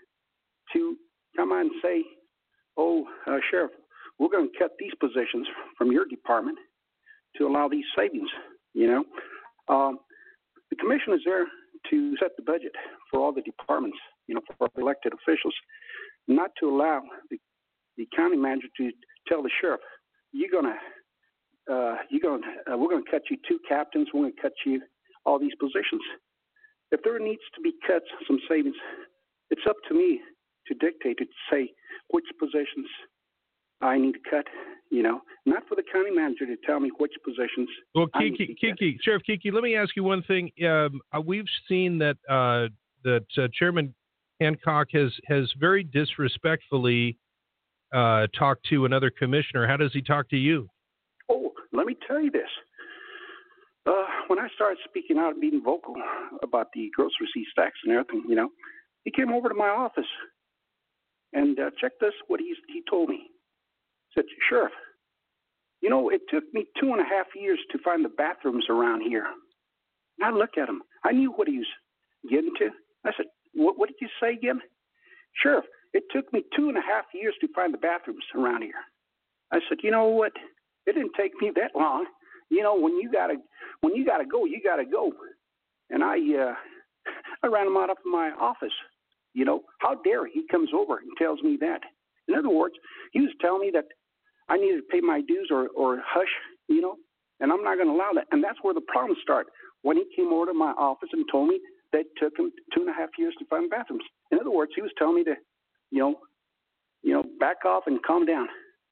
to come on and say, oh, uh, Sheriff, we're going to cut these positions from your department to allow these savings, you know. Um, the commission is there to set the budget for all the departments, you know, for elected officials, not to allow the the county manager to tell the sheriff, you're gonna, uh, you're gonna, uh, we're gonna cut you two captains, we're gonna cut you all these positions. If there needs to be cuts, some savings, it's up to me to dictate to say which positions I need to cut. You know, not for the county manager to tell me which positions. Well, Kiki, Kiki, Sheriff Kiki, let me ask you one thing. Um, uh, we've seen that uh, that uh, Chairman Hancock has has very disrespectfully Uh, talk to another commissioner. How does he talk to you? Oh, let me tell you this. Uh, when I started speaking out and being vocal about the gross receipts tax and everything, you know, he came over to my office and uh, check this, what he, he told me. He said, Sheriff, you know, it took me two and a half years to find the bathrooms around here. And I look at him. I knew what he was getting to. I said, what, what did you say again? Sheriff, it took me two and a half years to find the bathrooms around here. I said, you know what? It didn't take me that long. You know, when you gotta when you gotta go, you gotta go. And I uh, I ran him out of my office. You know, how dare he comes over and tells me that? In other words, he was telling me that I needed to pay my dues or or hush. You know, and I'm not going to allow that. And that's where the problems start. When he came over to my office and told me that it took him two and a half years to find bathrooms. In other words, he was telling me to, you know, you know, back off and calm down.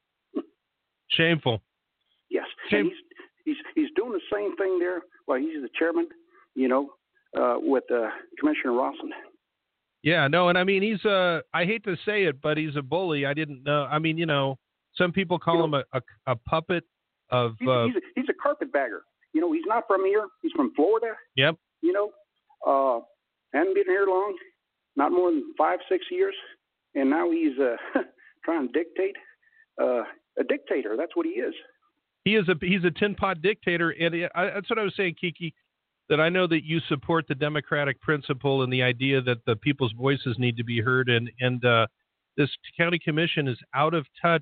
Shameful. Yes. Shame. And he's he's he's doing the same thing there. Well, he's the chairman, you know, uh, with uh, Commissioner Rawson. Yeah, no, and I mean he's a. I hate to say it, but he's a bully. I didn't know. I mean, you know, some people call you him know, a, a a puppet of. He's, uh, he's, a, he's a carpetbagger. You know, he's not from here. He's from Florida. Yep. You know, uh, hadn't been here long, not more than five, six years. And now he's uh, trying to dictate, uh, a dictator. That's what he is. He is a he's a tin pot dictator, and it, I, that's what I was saying, Kiki. That I know that you support the democratic principle and the idea that the people's voices need to be heard, and and uh, this county commission is out of touch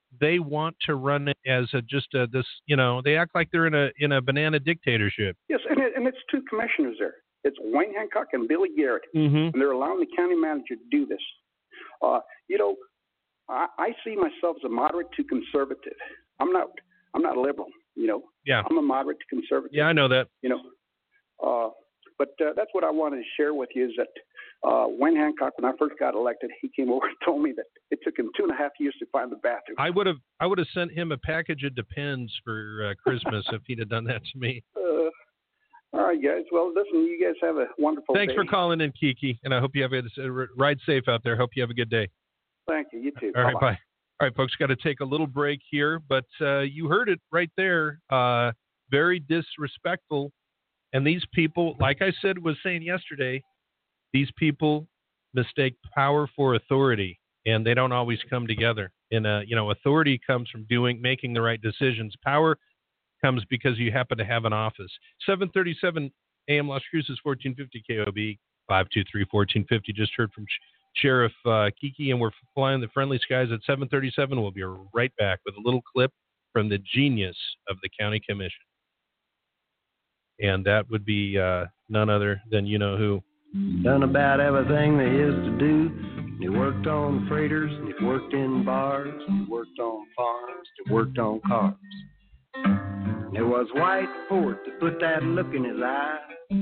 they want to run it as a just a, this, you know, they act like they're in a in a banana dictatorship. Yes, and, it, and it's two commissioners there. It's Wayne Hancock and Billy Garrett, mm-hmm. and they're allowing the county manager to do this. Uh, you know, I, I see myself as a moderate to conservative. I'm not. I'm not liberal. You know. Yeah. I'm a moderate to conservative. Yeah, I know that. You know. Uh, but uh, that's what I wanted to share with you is that uh, Wayne Hancock, when I first got elected, he came over and told me that it took him two and a half years to find the bathroom. I would have. I would have sent him a package of Depends for uh, Christmas if he'd have done that to me. Uh, all right, guys. Well, listen, you guys have a wonderful Thanks day. for calling in, Kiki, and I hope you have a uh, ride safe out there. Hope you have a good day. Thank you. You too. All right, Bye-bye. bye. All right, folks, got to take a little break here, but uh, you heard it right there. Uh, very disrespectful. And these people, like I said, was saying yesterday, these people mistake power for authority, and they don't always come together. And uh, you know, authority comes from doing, making the right decisions. Power comes because you happen to have an office. seven thirty-seven A M Las Cruces, fourteen fifty K O B, five two three, fourteen fifty. Just heard from Sh- Sheriff uh, Kiki, and we're flying the friendly skies at seven thirty-seven. We'll be right back with a little clip from the genius of the county commission. And that would be uh, none other than you know who. Done about everything there is to do. He worked on freighters, he worked in bars, he worked on farms, he worked on cars. It was White Ford to put that look in his eye.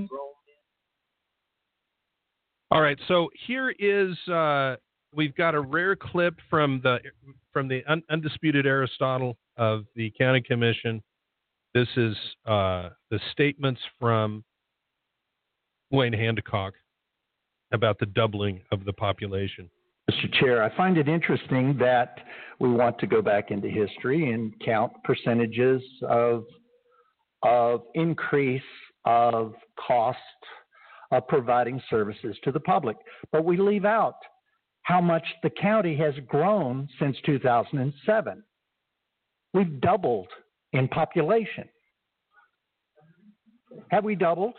All right, so here is uh, we've got a rare clip from the from the un- undisputed Aristotle of the county commission. This is uh, the statements from Wayne Hancock about the doubling of the population. Mister Chair, I find it interesting that we want to go back into history and count percentages of of increase of cost of providing services to the public, but we leave out how much the county has grown since two thousand seven. We've doubled in population. Have we doubled?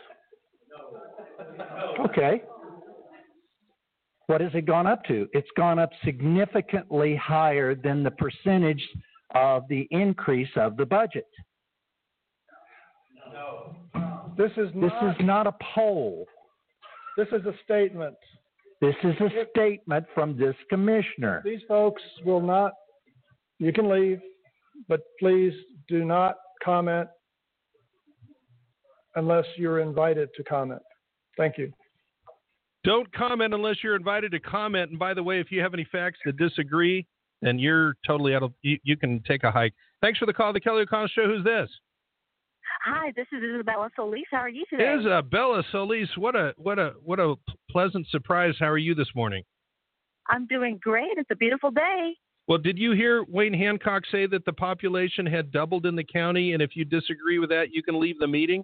Okay. What has it gone up to? It's gone up significantly higher than the percentage of the increase of the budget. No. This is not, this is not a poll. This is a statement. This is a statement from this commissioner. These folks will not, you can leave, but please do not comment unless you're invited to comment. Thank you. Don't comment unless you're invited to comment. And by the way, if you have any facts that disagree, then you're totally out of, you, you can take a hike. Thanks for the call, The Kelly O'Connell Show. Who's this? Hi, this is Isabella Solis. How are you today? Isabella Solis. What a what a what a pleasant surprise. How are you this morning? I'm doing great. It's a beautiful day. Well, did you hear Wayne Hancock say that the population had doubled in the county, and if you disagree with that, you can leave the meeting?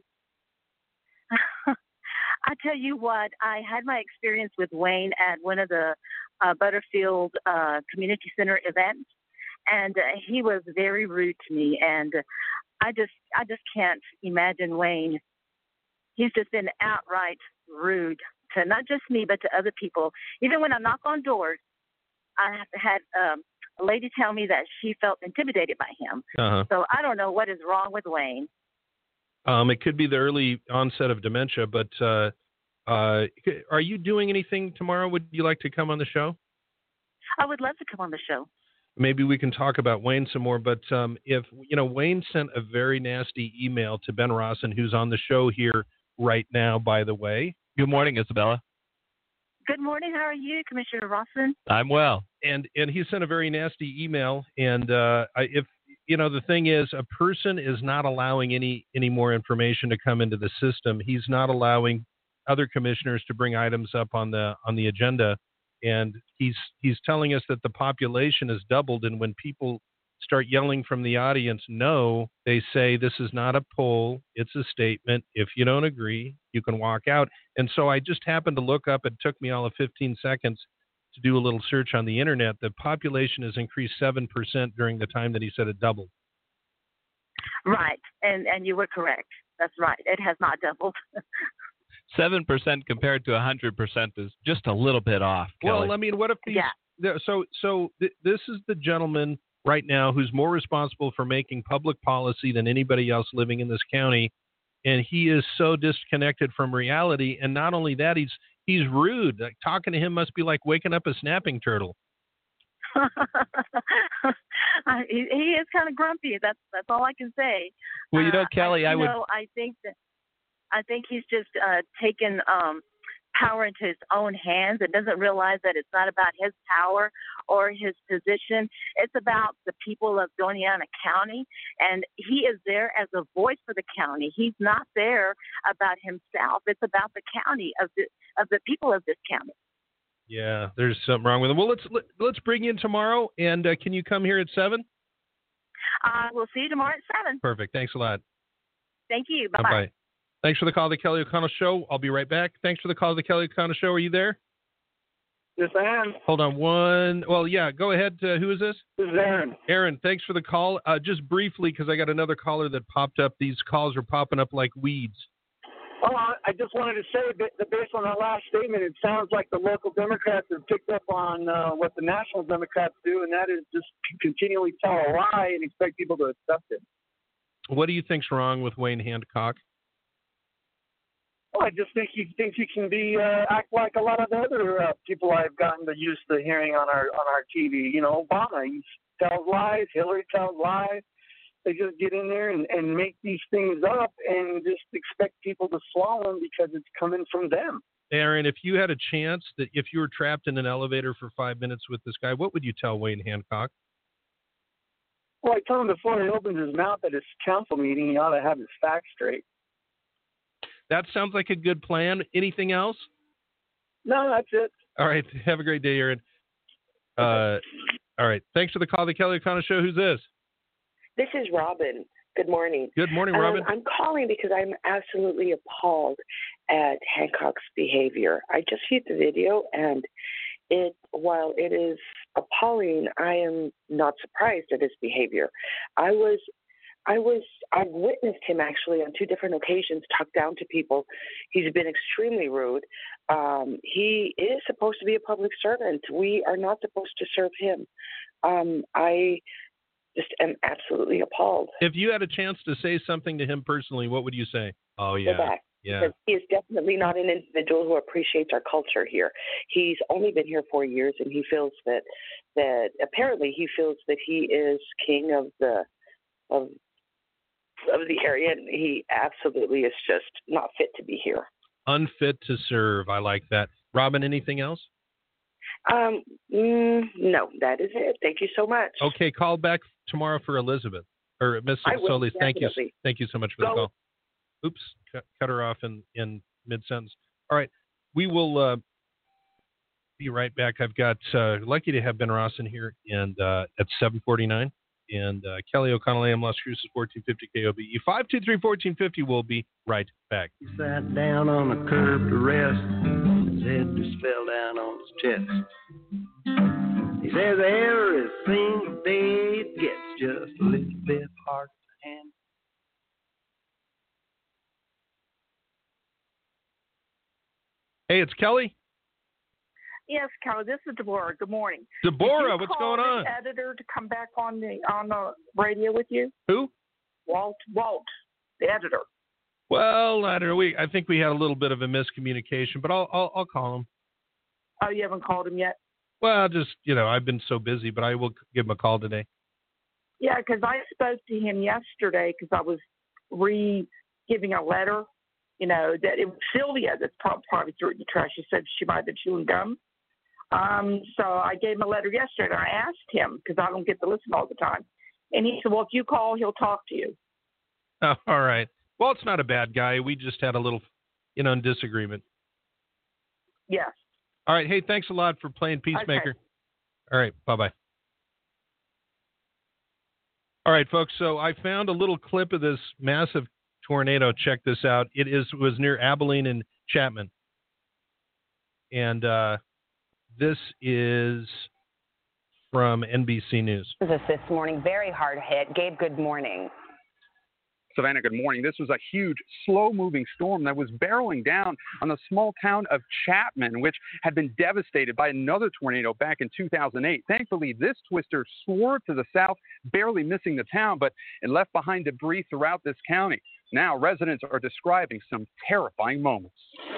I tell you what, I had my experience with Wayne at one of the uh, Butterfield uh, Community Center events, and uh, he was very rude to me, and I just, I just can't imagine Wayne. He's just been outright rude to not just me, but to other people. Even when I knock on doors, I had um, a lady tell me that she felt intimidated by him. Uh-huh. So I don't know what is wrong with Wayne. Um, it could be the early onset of dementia, but uh, uh, are you doing anything tomorrow? Would you like to come on the show? I would love to come on the show. Maybe we can talk about Wayne some more, but um, if, you know, Wayne sent a very nasty email to Ben Rawson, who's on the show here right now, by the way. Good morning, Isabella. Good morning. How are you, Commissioner Rawson? I'm well. And and he sent a very nasty email, and uh, I, if, you know, the thing is, a person is not allowing any, any more information to come into the system. He's not allowing other commissioners to bring items up on the on the agenda. And he's he's telling us that the population has doubled. And when people start yelling from the audience, no, they say this is not a poll. It's a statement. If you don't agree, you can walk out. And so I just happened to look up. It took me all of fifteen seconds to do a little search on the internet. The population has increased seven percent during the time that he said it doubled. Right. And and you were correct. That's right. It has not doubled. seven percent compared to one hundred percent is just a little bit off, Kelly. Well, I mean, what if these, yeah. so, so th- this is the gentleman, right now who's more responsible for making public policy than anybody else living in this county. And he is so disconnected from reality. And not only that, he's he's rude. Like, talking to him must be like waking up a snapping turtle. he, he is kind of grumpy. That's that's all I can say. Well, you know, uh, Kelly, I, I you would. know, I think that I think he's just uh, taken um, power into his own hands and doesn't realize that it's not about his power or his position. It's about the people of Doña Ana County, and he is there as a voice for the county. He's not there about himself. It's about the county of the of the people of this county. Yeah, there's something wrong with him. Well, let's let, let's bring you in tomorrow, and uh, can you come here at seven? Uh, we'll see you tomorrow at seven. Perfect. Thanks a lot. Thank you. Bye bye. Bye. Thanks for the call to the Kelly O'Connell Show. I'll be right back. Thanks for the call to the Kelly O'Connell Show. Are you there? Yes, I am. Hold on one. Well, yeah, go ahead. Uh, who is this? This is Aaron. Aaron, thanks for the call. Uh, just briefly, because I got another caller that popped up. These calls are popping up like weeds. Oh, I just wanted to say that based on that last statement, it sounds like the local Democrats have picked up on uh, what the national Democrats do, and that is just continually tell a lie and expect people to accept it. What do you think's wrong with Wayne Hancock? Well, I just think he thinks he can be uh, act like a lot of the other uh, people I've gotten to used to hearing on our on our T V. You know, Obama, he tells lies. Hillary tells lies. They just get in there and, and make these things up and just expect people to swallow them because it's coming from them. Aaron, if you had a chance that if you were trapped in an elevator for five minutes with this guy, what would you tell Wayne Hancock? Well, I told him before he opens his mouth at his council meeting, he ought to have his facts straight. That sounds like a good plan. Anything else? No, that's it. All right. Have a great day, Aaron. Uh, all right. Thanks for the call to the Kelly O'Connell Show. Who's this? This is Robin. Good morning. Good morning, Robin. Um, I'm calling because I'm absolutely appalled at Hancock's behavior. I just viewed the video, and it, while it is appalling, I am not surprised at his behavior. I was, I was, I've witnessed him actually on two different occasions talk down to people. He's been extremely rude. Um, he is supposed to be a public servant. We are not supposed to serve him. Um, I. Just am absolutely appalled. If you had a chance to say something to him personally, what would you say? Oh, yeah. Go back. Yeah. Because he is definitely not an individual who appreciates our culture here. He's only been here four years, and he feels that that apparently he feels that he is king of the of of the area, and he absolutely is just not fit to be here. Unfit to serve. I like that. Robin, anything else? Um, mm, no, that is it. Thank you so much. Okay, call back tomorrow for Elizabeth or Miss Solis. Thank you, thank you so much for the Go. call. Oops, cut, cut her off in in mid sentence. All right, we will uh, be right back. I've got uh, lucky to have Ben Ross in here and uh, at seven forty-nine, and uh, Kelly O'Connell, A M Las Cruces, fourteen fifty K O B E. five two three, fourteen fifty. We'll be right back. He sat down on the curb to rest. His head just fell down on his chest. He says every single day it gets just a little bit hard to handle. Hey, it's Kelly. Yes, Kelly. This is Deborah. Good morning. Deborah, Did you what's call going on? the editor to come back on the on the radio with you? Who? Walt. Walt, the editor. Well, I don't know. We I think we had a little bit of a miscommunication, but I'll I'll, I'll call him. Oh, you haven't called him yet? Well, just you know, I've been so busy, but I will give him a call today. Yeah, because I spoke to him yesterday because I was re-giving a letter. You know that it was Sylvia that probably threw it in the trash. She said she might have been chewing gum. Um, so I gave him a letter yesterday, and I asked him because I don't get to listen all the time, and he said, "Well, if you call, he'll talk to you." Oh, all right. Well, it's not a bad guy. We just had a little, you know, disagreement. Yes. All right. Hey, thanks a lot for playing Peacemaker. Okay. All right. Bye-bye. All right, folks. So I found a little clip of this massive tornado. Check this out. It is was near Abilene and Chapman. And uh, this is from N B C News. This this morning, very hard hit. Gabe, good morning. Savannah, good morning. This was a huge, slow-moving storm that was barreling down on the small town of Chapman, which had been devastated by another tornado back in two thousand eight. Thankfully, this twister swerved to the south, barely missing the town, but it left behind debris throughout this county. Now, residents are describing some terrifying moments.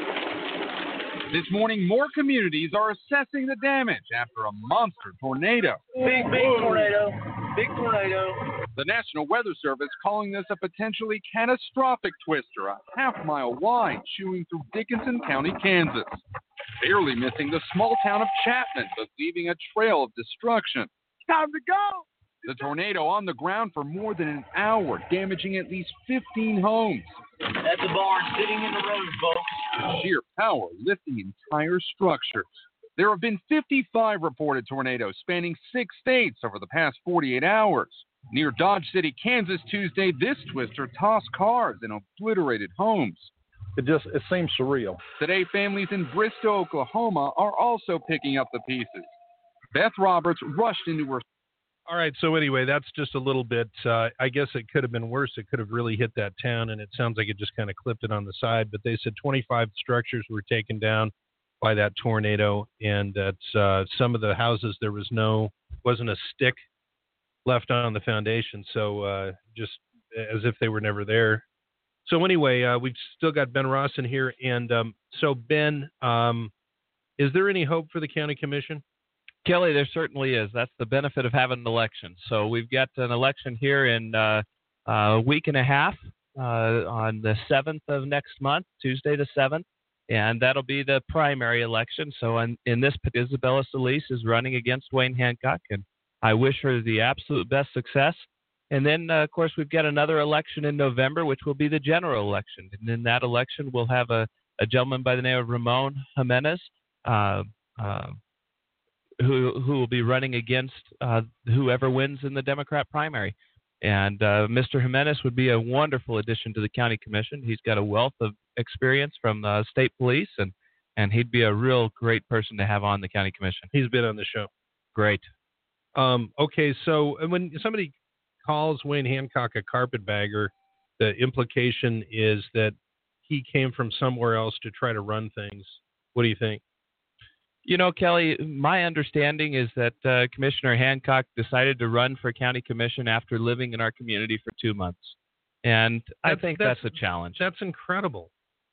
This morning, more communities are assessing the damage after a monster tornado. Big, big tornado. Big tornado. The National Weather Service calling this a potentially catastrophic twister, a half mile wide, chewing through Dickinson County, Kansas, barely missing the small town of Chapman, but leaving a trail of destruction. Time to go. The tornado on the ground for more than an hour, damaging at least fifteen homes. That's a barn sitting in the road, folks. Sheer power lifting entire structures. There have been fifty-five reported tornadoes spanning six states over the past forty-eight hours. Near Dodge City, Kansas, Tuesday, this twister tossed cars and obliterated homes. It just it seems surreal. Today, families in Bristow, Oklahoma, are also picking up the pieces. Beth Roberts rushed into her. All right, so anyway, that's just a little bit, uh, I guess it could have been worse. It could have really hit that town, and it sounds like it just kind of clipped it on the side. But they said twenty-five structures were taken down by that tornado, and that uh, some of the houses, there was no, wasn't a stick left on the foundation, so uh, just as if they were never there. So anyway, uh, we've still got Ben Ross in here, and um, so Ben, um, is there any hope for the county commission? Kelly, there certainly is. That's the benefit of having an election. So we've got an election here in uh, a week and a half uh, on the seventh of next month, Tuesday the seventh, and that'll be the primary election. So in, in this, Isabella Solis is running against Wayne Hancock, and I wish her the absolute best success. And then, uh, of course, we've got another election in November, which will be the general election. And in that election, we'll have a, a gentleman by the name of Ramon Jimenez, uh, uh, who who will be running against uh, whoever wins in the Democrat primary. And uh, Mister Jimenez would be a wonderful addition to the county commission. He's got a wealth of experience from the state police, and, and he'd be a real great person to have on the county commission. He's been on the show. Great. Um, okay, so when somebody calls Wayne Hancock a carpetbagger, the implication is that he came from somewhere else to try to run things. What do you think? You know, Kelly, my understanding is that uh, Commissioner Hancock decided to run for county commission after living in our community for two months. And I That's- think that's- that's, a challenge. That's incredible.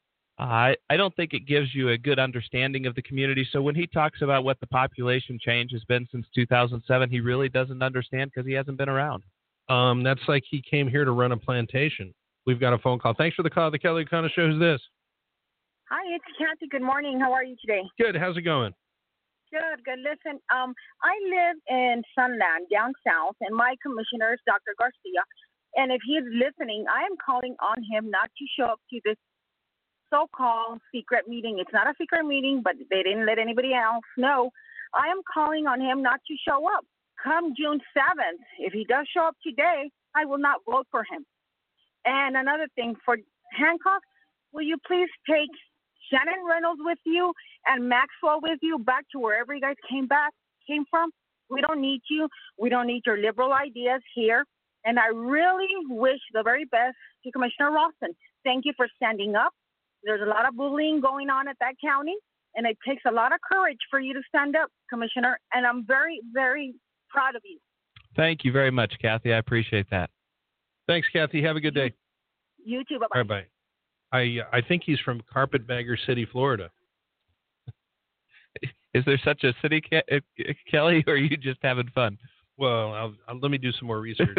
I I don't think it gives you a good understanding of the community. So when he talks about what the population change has been since two thousand seven, he really doesn't understand because he hasn't been around. Um, that's like he came here to run a plantation. We've got a phone call. Thanks for the call. The Kelly O'Connor Show. Who's this? Hi, it's Kathy. Good morning. How are you today? Good. How's it going? Good, good. Listen, um, I live in Sunland, down south, and my commissioner is Doctor Garcia. And if he's listening, I am calling on him not to show up to this so-called secret meeting. It's not a secret meeting, but they didn't let anybody else know. I am calling on him not to show up. Come June seventh, if he does show up today, I will not vote for him. And another thing, for Hancock, will you please take Shannon Reynolds with you and Maxwell with you back to wherever you guys came back came from? We don't need you. We don't need your liberal ideas here. And I really wish the very best to Commissioner Rawson. Thank you for standing up. There's a lot of bullying going on at that county, and it takes a lot of courage for you to stand up, Commissioner. And I'm very, very proud of you. Thank you very much, Kathy. I appreciate that. Thanks, Kathy. Have a good day. You too. Bye-bye. All right, bye. I I think he's from Carpetbagger City, Florida. Is there such a city, Ke- Kelly, or are you just having fun? Well, I'll, I'll, let me do some more research.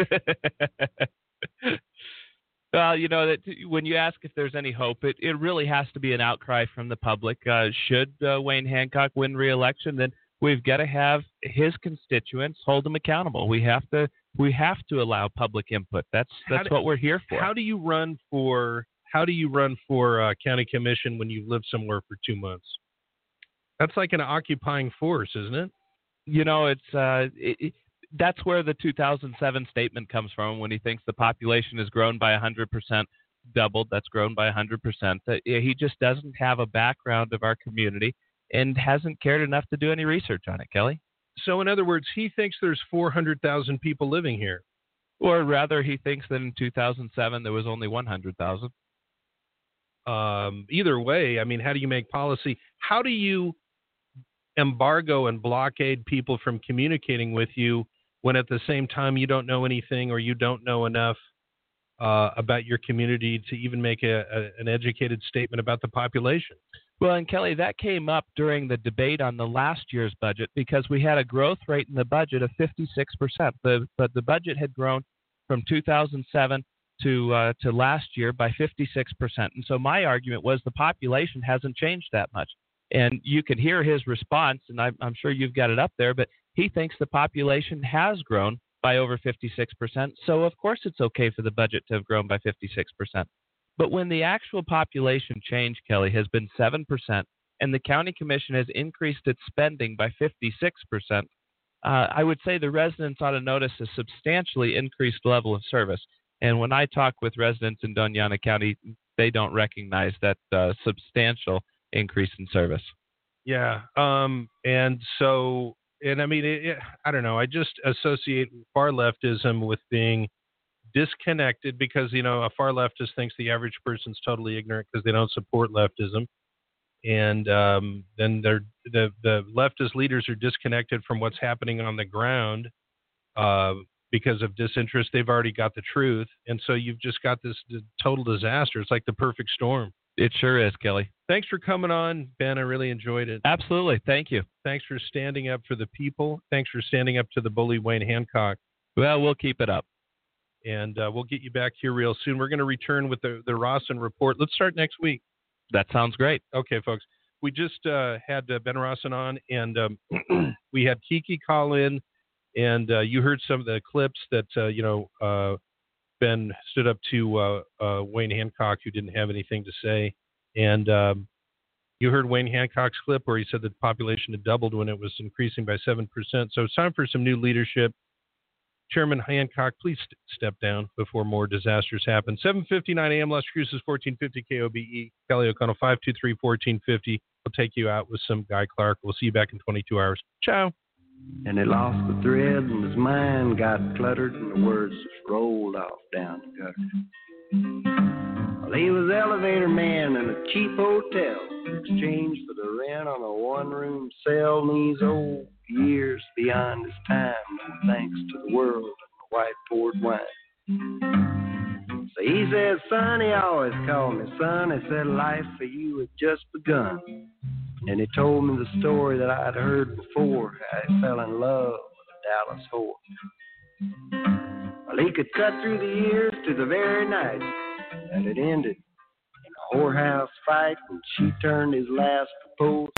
Well, you know, that when you ask if there's any hope, it, it really has to be an outcry from the public. Uh, should uh, Wayne Hancock win re-election, then we've got to have his constituents hold him accountable. We have to we have to allow public input. That's that's do, what we're here for. How do you run for How do you run for uh, county commission when you've lived somewhere for two months? That's like an occupying force, isn't it? You know, it's uh, it, it, that's where the two thousand seven statement comes from when he thinks the population has grown by one hundred percent, doubled. That's grown by one hundred percent. Uh, he just doesn't have a background of our community and hasn't cared enough to do any research on it, Kelly. So, in other words, he thinks there's four hundred thousand people living here. Or rather, he thinks that in two thousand seven there was only one hundred thousand. Um, either way, I mean, how do you make policy? How do you embargo and blockade people from communicating with you when at the same time you don't know anything or you don't know enough uh, about your community to even make a, a, an educated statement about the population? Well, and Kelly, that came up during the debate on the last year's budget because we had a growth rate in the budget of fifty-six percent. The, but the budget had grown from two thousand seven to uh, to last year by fifty-six percent. And so my argument was the population hasn't changed that much. And you could hear his response, and I'm, I'm sure you've got it up there, but he thinks the population has grown by over fifty-six percent. So, of course, it's okay for the budget to have grown by fifty-six percent. But when the actual population change, Kelly, has been seven percent, and the county commission has increased its spending by fifty-six percent, uh, I would say the residents ought to notice a substantially increased level of service. And when I talk with residents in Doña Ana County, they don't recognize that uh, substantial increase in service. Yeah. Um, and so, and I mean, it, it, I don't know. I just associate far leftism with being disconnected because, you know, a far leftist thinks the average person's totally ignorant because they don't support leftism. And um, then they're, the, the leftist leaders are disconnected from what's happening on the ground uh, because of disinterest. They've already got the truth. And so you've just got this total disaster. It's like the perfect storm. It sure is, Kelly. Thanks for coming on, Ben. I really enjoyed it. Absolutely. Thank you. Thanks for standing up for the people. Thanks for standing up to the bully Wayne Hancock. Well, we'll keep it up. And uh, we'll get you back here real soon. We're going to return with the, the Rawson Report. Let's start next week. That sounds great. Okay, folks. We just uh, had uh, Ben Rawson on, and um, we had Kiki call in, and uh, you heard some of the clips that, uh, you know, uh, Ben stood up to uh, uh, Wayne Hancock, who didn't have anything to say. And um, you heard Wayne Hancock's clip where he said that the population had doubled when it was increasing by seven percent. So it's time for some new leadership. Chairman Hancock, please st- step down before more disasters happen. seven fifty-nine a.m. Las Cruces, fourteen fifty K O B E. Kelly O'Connell, five two three, one four five zero. We'll take you out with some Guy Clark. We'll see you back in twenty-two hours. Ciao. And he lost the thread, and his mind got cluttered, and the words just rolled off down the gutter. Well, he was elevator man in a cheap hotel, exchanged for the rent on a one-room cell, and he's old years beyond his time, thanks to the world and the white poured wine. So he said, son, he always called me son. He said, life for you had just begun. And he told me the story that I'd heard before, how he fell in love with a Dallas whore. Well, he could cut through the years to the very night that it ended in a whorehouse fight when she turned his last proposal